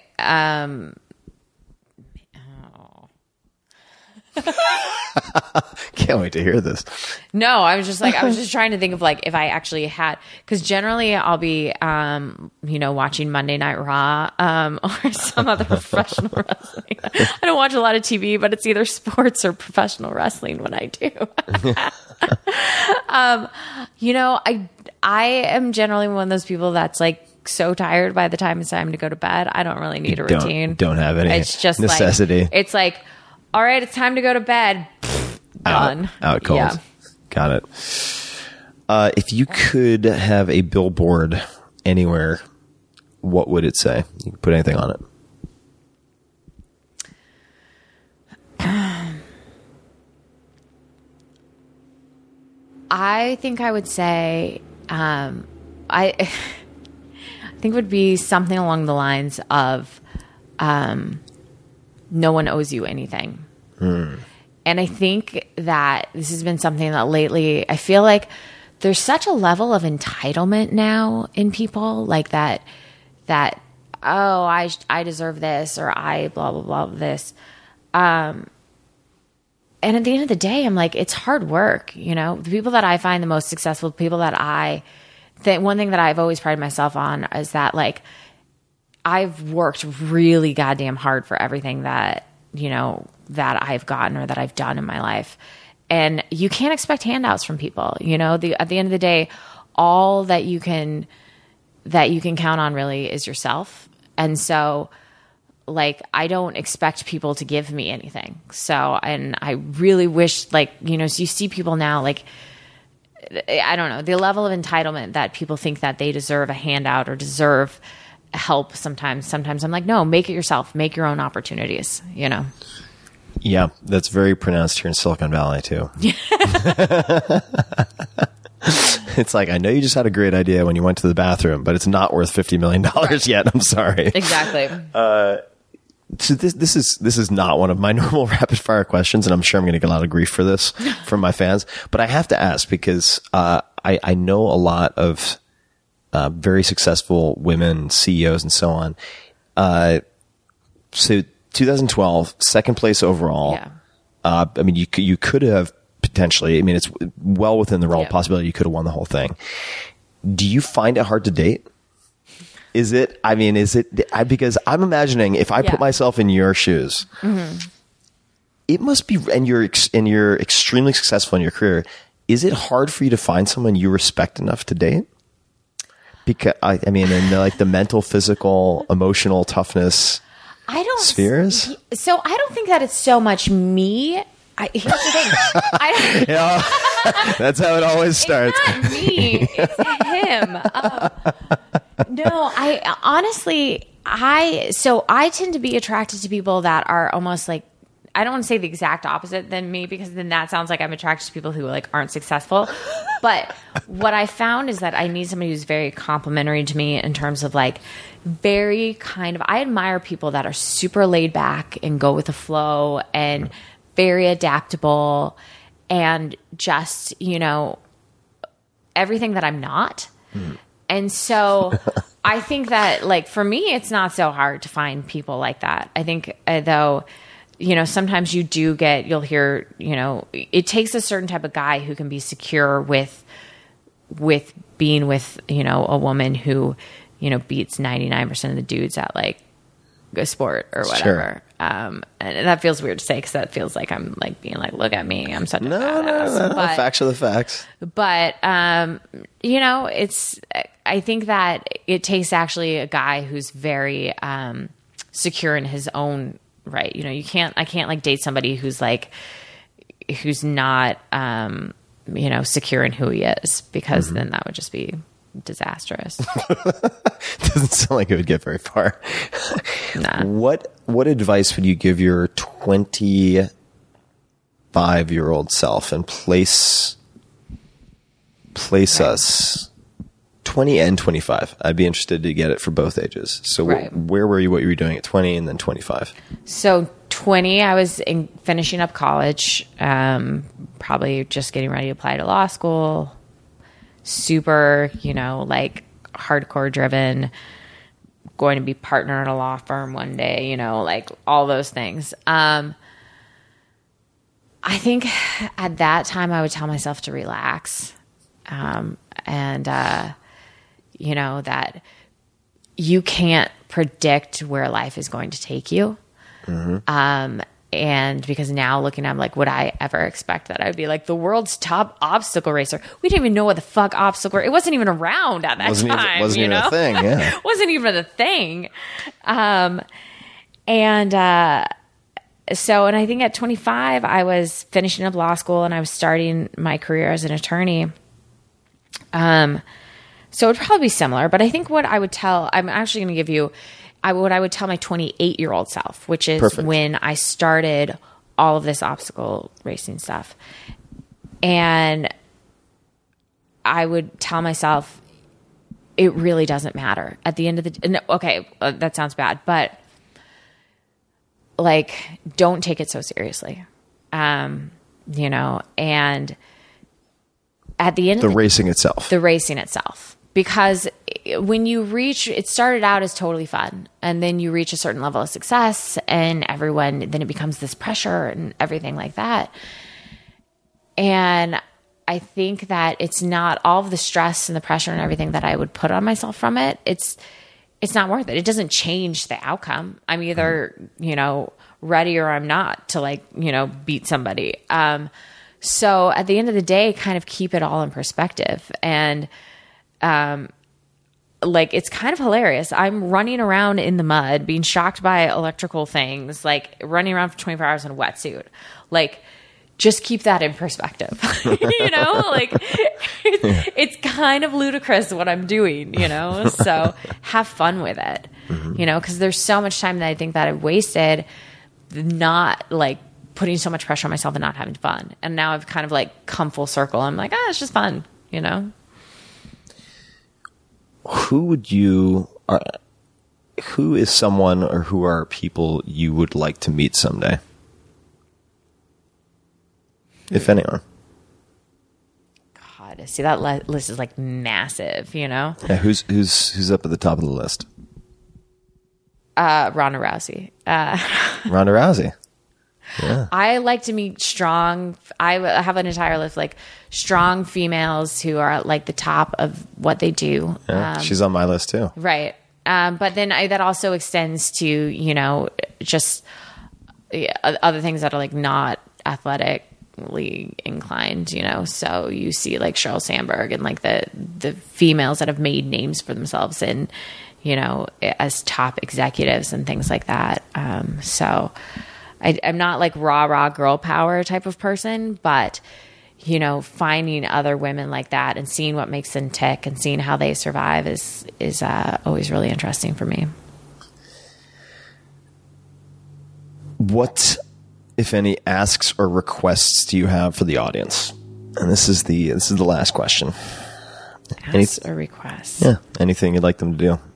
Can't wait to hear this. No, I was just trying to think of like if I actually had, because generally I'll be, you know, watching Monday Night Raw, or some other professional wrestling. I don't watch a lot of TV, but it's either sports or professional wrestling when I do. I am generally one of those people that's like so tired by the time it's time to go to bed. I don't really need a routine. Don't have any It's just necessity. like, it's like, all right, it's time to go to bed. Done. Out cold. Yeah. Got it. If you could have a billboard anywhere, what would it say? You can put anything on it. I think I would say, I think it would be something along the lines of, no one owes you anything. And I think that this has been something that lately, I feel like there's such a level of entitlement now in people, like that, oh, I deserve this, or I blah, blah, blah, this. And at the end of the day, I'm like, it's hard work. The people that I find the most successful, people that one thing that I've always prided myself on is that, like, I've worked really goddamn hard for everything that, that I've gotten or that I've done in my life. And you can't expect handouts from people. At the end of the day, all that you can count on really is yourself. And so, like, I don't expect people to give me anything. So, and I really wish, like, so you see people now, like, I don't know, the level of entitlement that people think that they deserve a handout or deserve help. Sometimes I'm like, no, make it yourself, make your own opportunities, Yeah, that's very pronounced here in Silicon Valley too. It's like, I know you just had a great idea when you went to the bathroom, but it's not worth $50 million yet. I'm sorry. Exactly. So this is not one of my normal rapid fire questions, and I'm sure I'm going to get a lot of grief for this from my fans. But I have to ask because I know a lot of very successful women CEOs and so on. So 2012, second place overall. Yeah. I mean, you could have potentially. I mean, it's well within the realm of possibility you could have won the whole thing. Do you find it hard to date? Is it because I'm imagining if I put myself in your shoes, it must be, and you're extremely successful in your career. Is it hard for you to find someone you respect enough to date? Because in the mental, physical, emotional toughness spheres. So I don't think that it's so much me. Here's the thing. That's how it always starts. It's not me. It's him. No, I honestly, I tend to be attracted to people that are almost like, I don't want to say the exact opposite than me, because then that sounds like I'm attracted to people who like aren't successful. But what I found is that I need somebody who's very complimentary to me in terms of like very kind of, I admire people that are super laid back and go with the flow and very adaptable and just, everything that I'm not. And so I think that, like, for me, it's not so hard to find people like that. I think though, sometimes you'll hear, it takes a certain type of guy who can be secure with being with, a woman who, beats 99% of the dudes at like a sport or whatever. Sure. And that feels weird to say, because that feels like I'm like being like, look at me, I'm such a badass. No. Facts are the facts. But, I think that it takes actually a guy who's very secure in his own right. I can't like date somebody who's not, secure in who he is, because then that would just be disastrous. Doesn't sound like it would get very far. Nah. What advice would you give your 25-year-old self, and place us 20 and 25? I'd be interested to get it for both ages. So where were you, what you were doing at 20 and then 25? So 20, I was finishing up college, probably just getting ready to apply to law school. Super, like hardcore driven, going to be partner in a law firm one day, like all those things. I think at that time I would tell myself to relax. That you can't predict where life is going to take you. And because now looking, I'm like, would I ever expect that I would be like the world's top obstacle racer? We didn't even know what the fuck obstacle. It wasn't even around at that time. Wasn't even a thing. Yeah, wasn't even a thing. So, and I think at 25, I was finishing up law school and I was starting my career as an attorney. So it would probably be similar, but I think what I would tell, I'm actually going to give you what I would tell my 28-year-old self, which is Perfect. when I started all of this obstacle racing stuff. And I would tell myself, it really doesn't matter at the end of the, okay, that sounds bad, but like, don't take it so seriously. And at the end the of racing itself. Because when you reach, it started out as totally fun, and then you reach a certain level of success and then it becomes this pressure and everything like that. And I think that it's not all of the stress and the pressure and everything that I would put on myself from it. It's not worth it. It doesn't change the outcome. I'm either, ready or I'm not to beat somebody. So at the end of the day, kind of keep it all in perspective. And, it's kind of hilarious. I'm running around in the mud, being shocked by electrical things, running around for 24 hours in a wetsuit. Just keep that in perspective, it's kind of ludicrous what I'm doing, so have fun with it, because there's so much time that I think that I've wasted not putting so much pressure on myself and not having fun. And now I've kind of come full circle. I'm like, it's just fun, Who is someone or who are people you would like to meet someday? If anyone. God, see, that list is massive, Yeah, who's up at the top of the list? Ronda Rousey. Ronda Rousey. Yeah. I like to meet strong. I have an entire list strong females who are the top of what they do. Yeah, she's on my list too. Right. But then that also extends to just other things that are not athletically inclined. So you see Sheryl Sandberg and the females that have made names for themselves and as top executives and things like that. So I'm not rah girl power type of person, but finding other women like that and seeing what makes them tick and seeing how they survive is always really interesting for me. What, if any, asks or requests do you have for the audience? And this is the last question. Asks or requests? Yeah, anything you'd like them to do,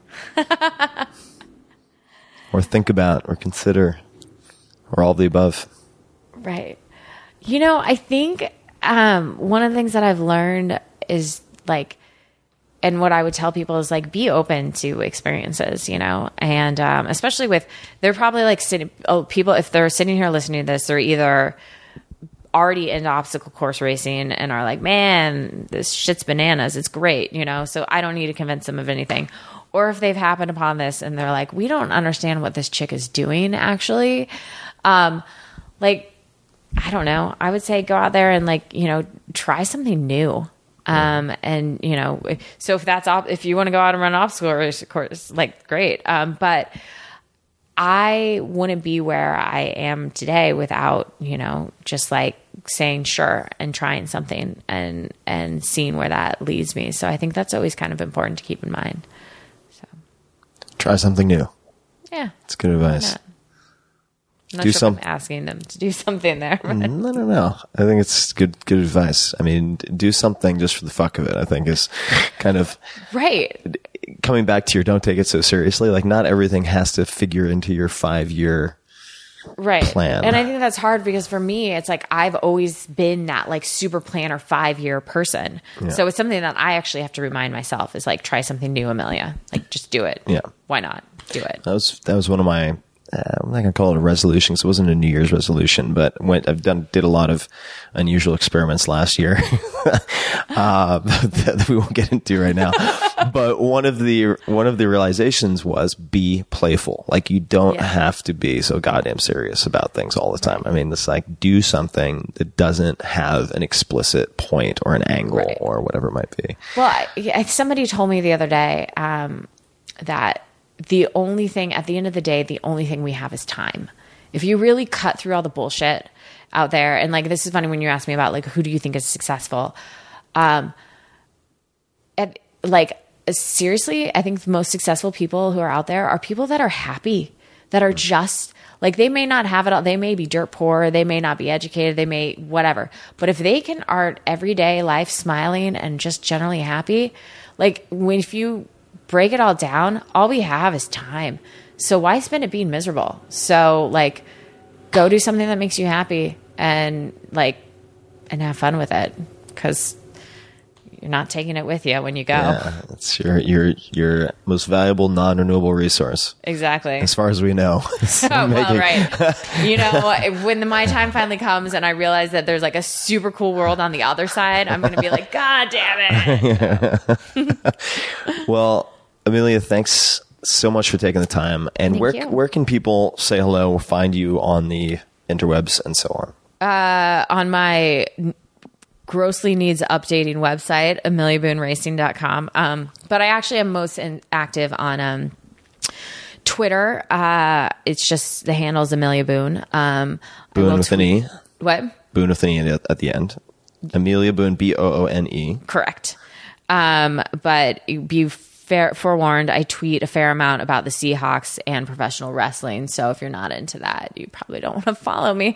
or think about, or consider. Or all of the above. Right. I think one of the things that I've learned is and what I would tell people is be open to experiences, and especially they're probably people, if they're sitting here listening to this, they're either already into obstacle course racing and are man, this shit's bananas. It's great, so I don't need to convince them of anything. Or if they've happened upon this and they're we don't understand what this chick is doing actually. I don't know. I would say go out there and try something new. And so if you want to go out and run an obstacle race, of course, great. But I wouldn't be where I am today without, just saying sure and trying something and seeing where that leads me. So I think that's always kind of important to keep in mind. So try something new. Yeah. It's good advice. I'm not sure if I'm asking them to do something there. No. I think it's good advice. I mean, do something just for the fuck of it, I think is kind of right. Coming back to your don't take it so seriously. Not everything has to figure into your 5-year plan. And I think that's hard because for me, it's I've always been that super planner 5-year person. Yeah. So it's something that I actually have to remind myself is try something new, Amelia. Just do it. Yeah. Why not? Do it. That was one of my, I'm not going to call it a resolution because it wasn't a New Year's resolution, but did a lot of unusual experiments last year that we won't get into right now. But one of the realizations was be playful. Like, you don't have to be so goddamn serious about things all the time. I mean, it's like, do something that doesn't have an explicit point or an angle or whatever it might be. Well, somebody told me the other day that the only thing, at the end of the day, the only thing we have is time. If you really cut through all the bullshit out there, and like, this is funny when you ask me about like, who do you think is successful? Seriously, I think the most successful people who are out there are people that are happy, that are just like, they may not have it all. They may be dirt poor. They may not be educated. They may whatever. But if they can art everyday life smiling and just generally happy, like if you break it all down, all we have is time. So why spend it being miserable? So like, go do something that makes you happy and have fun with it, because you're not taking it with you when you go. Yeah, it's your most valuable non-renewable resource. Exactly. As far as we know. Right. You know, when my time finally comes and I realize that there's like a super cool world on the other side, I'm going to be like, God damn it. Well, Amelia, thanks so much for taking the time. And where can people say hello or find you on the interwebs and so on? On my grossly needs updating website, AmeliaBooneRacing.com. But I actually am most active on Twitter. It's just the handle's Amelia Boone. Boone with an E. What? Boone with an E at the end. Amelia Boone, Boone. Correct. But be forewarned, I tweet a fair amount about the Seahawks and professional wrestling. So if you're not into that, you probably don't want to follow me.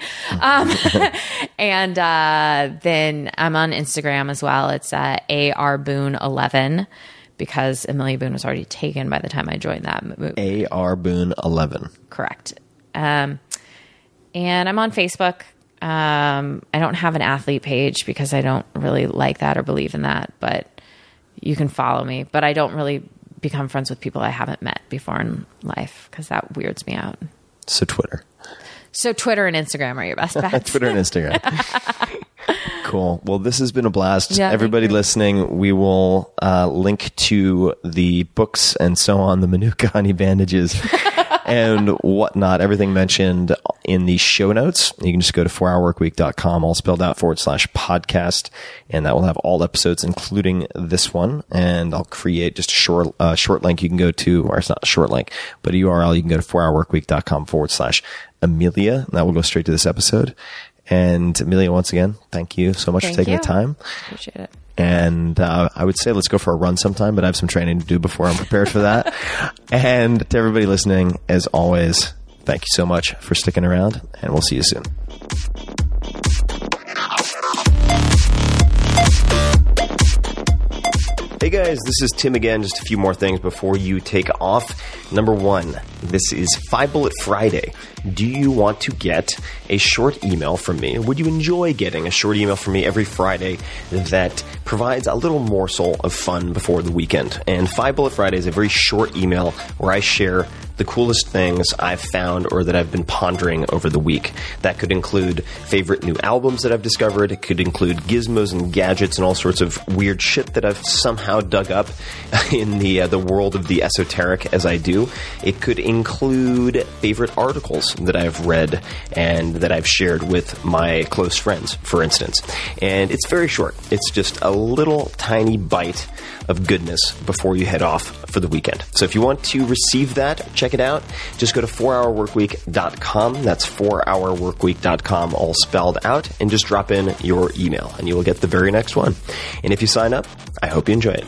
And then I'm on Instagram as well. It's ARBoone11, because Amelia Boone was already taken by the time I joined that movement. ARBoone11. Correct. And I'm on Facebook. I don't have an athlete page because I don't really like that or believe in that, but you can follow me. But I don't really become friends with people I haven't met before in life, because that weirds me out. So Twitter and Instagram are your best bets. Twitter and Instagram. Cool. Well, this has been a blast. Yeah, everybody listening, we will link to the books and so on, the Manuka honey bandages and whatnot, everything mentioned in the show notes. You can just go to 4hourworkweek.com, all spelled out, /podcast, and that will have all episodes, including this one. And I'll create just a short link you can go to, or it's not a short link, but a URL. You can go to 4hourworkweek.com /Amelia, and that will go straight to this episode. And Amelia, once again, thank you so much for taking the time. Appreciate it. And I would say let's go for a run sometime, but I have some training to do before I'm prepared for that. And to everybody listening, as always, thank you so much for sticking around, and we'll see you soon. Hey guys, this is Tim again. Just a few more things before you take off. Number one, this is 5 Bullet Friday. Do you want to get a short email from me? Would you enjoy getting a short email from me every Friday that provides a little morsel of fun before the weekend? And 5 Bullet Friday is a very short email where I share the coolest things I've found or that I've been pondering over the week. That could include favorite new albums that I've discovered. It could include gizmos and gadgets and all sorts of weird shit that I've somehow dug up in the world of the esoteric as I do. It could include favorite articles that I've read and that I've shared with my close friends, for instance. And it's very short. It's just a little tiny bite of goodness before you head off for the weekend. So if you want to receive that, check it out. Just go to 4hourworkweek.com. That's 4hourworkweek.com, all spelled out, and just drop in your email, and you will get the very next one. And if you sign up, I hope you enjoy it.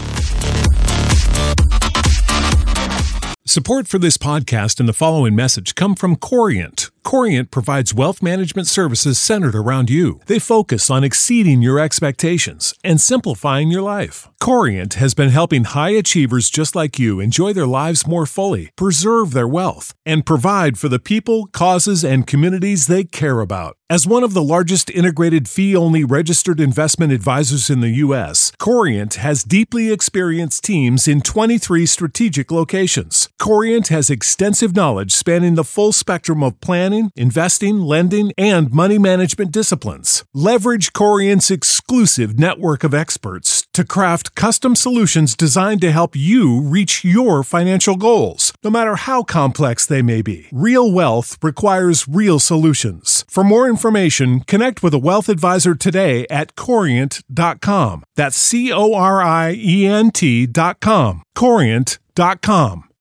Support for this podcast and the following message come from Corient. Corient provides wealth management services centered around you. They focus on exceeding your expectations and simplifying your life. Corient has been helping high achievers just like you enjoy their lives more fully, preserve their wealth, and provide for the people, causes, and communities they care about. As one of the largest integrated fee-only registered investment advisors in the U.S., Corient has deeply experienced teams in 23 strategic locations. Corient has extensive knowledge spanning the full spectrum of plan planning, investing, lending, and money management disciplines. Leverage Corient's exclusive network of experts to craft custom solutions designed to help you reach your financial goals, no matter how complex they may be. Real wealth requires real solutions. For more information, connect with a wealth advisor today at Corient.com. That's Corient.com. Corient.com.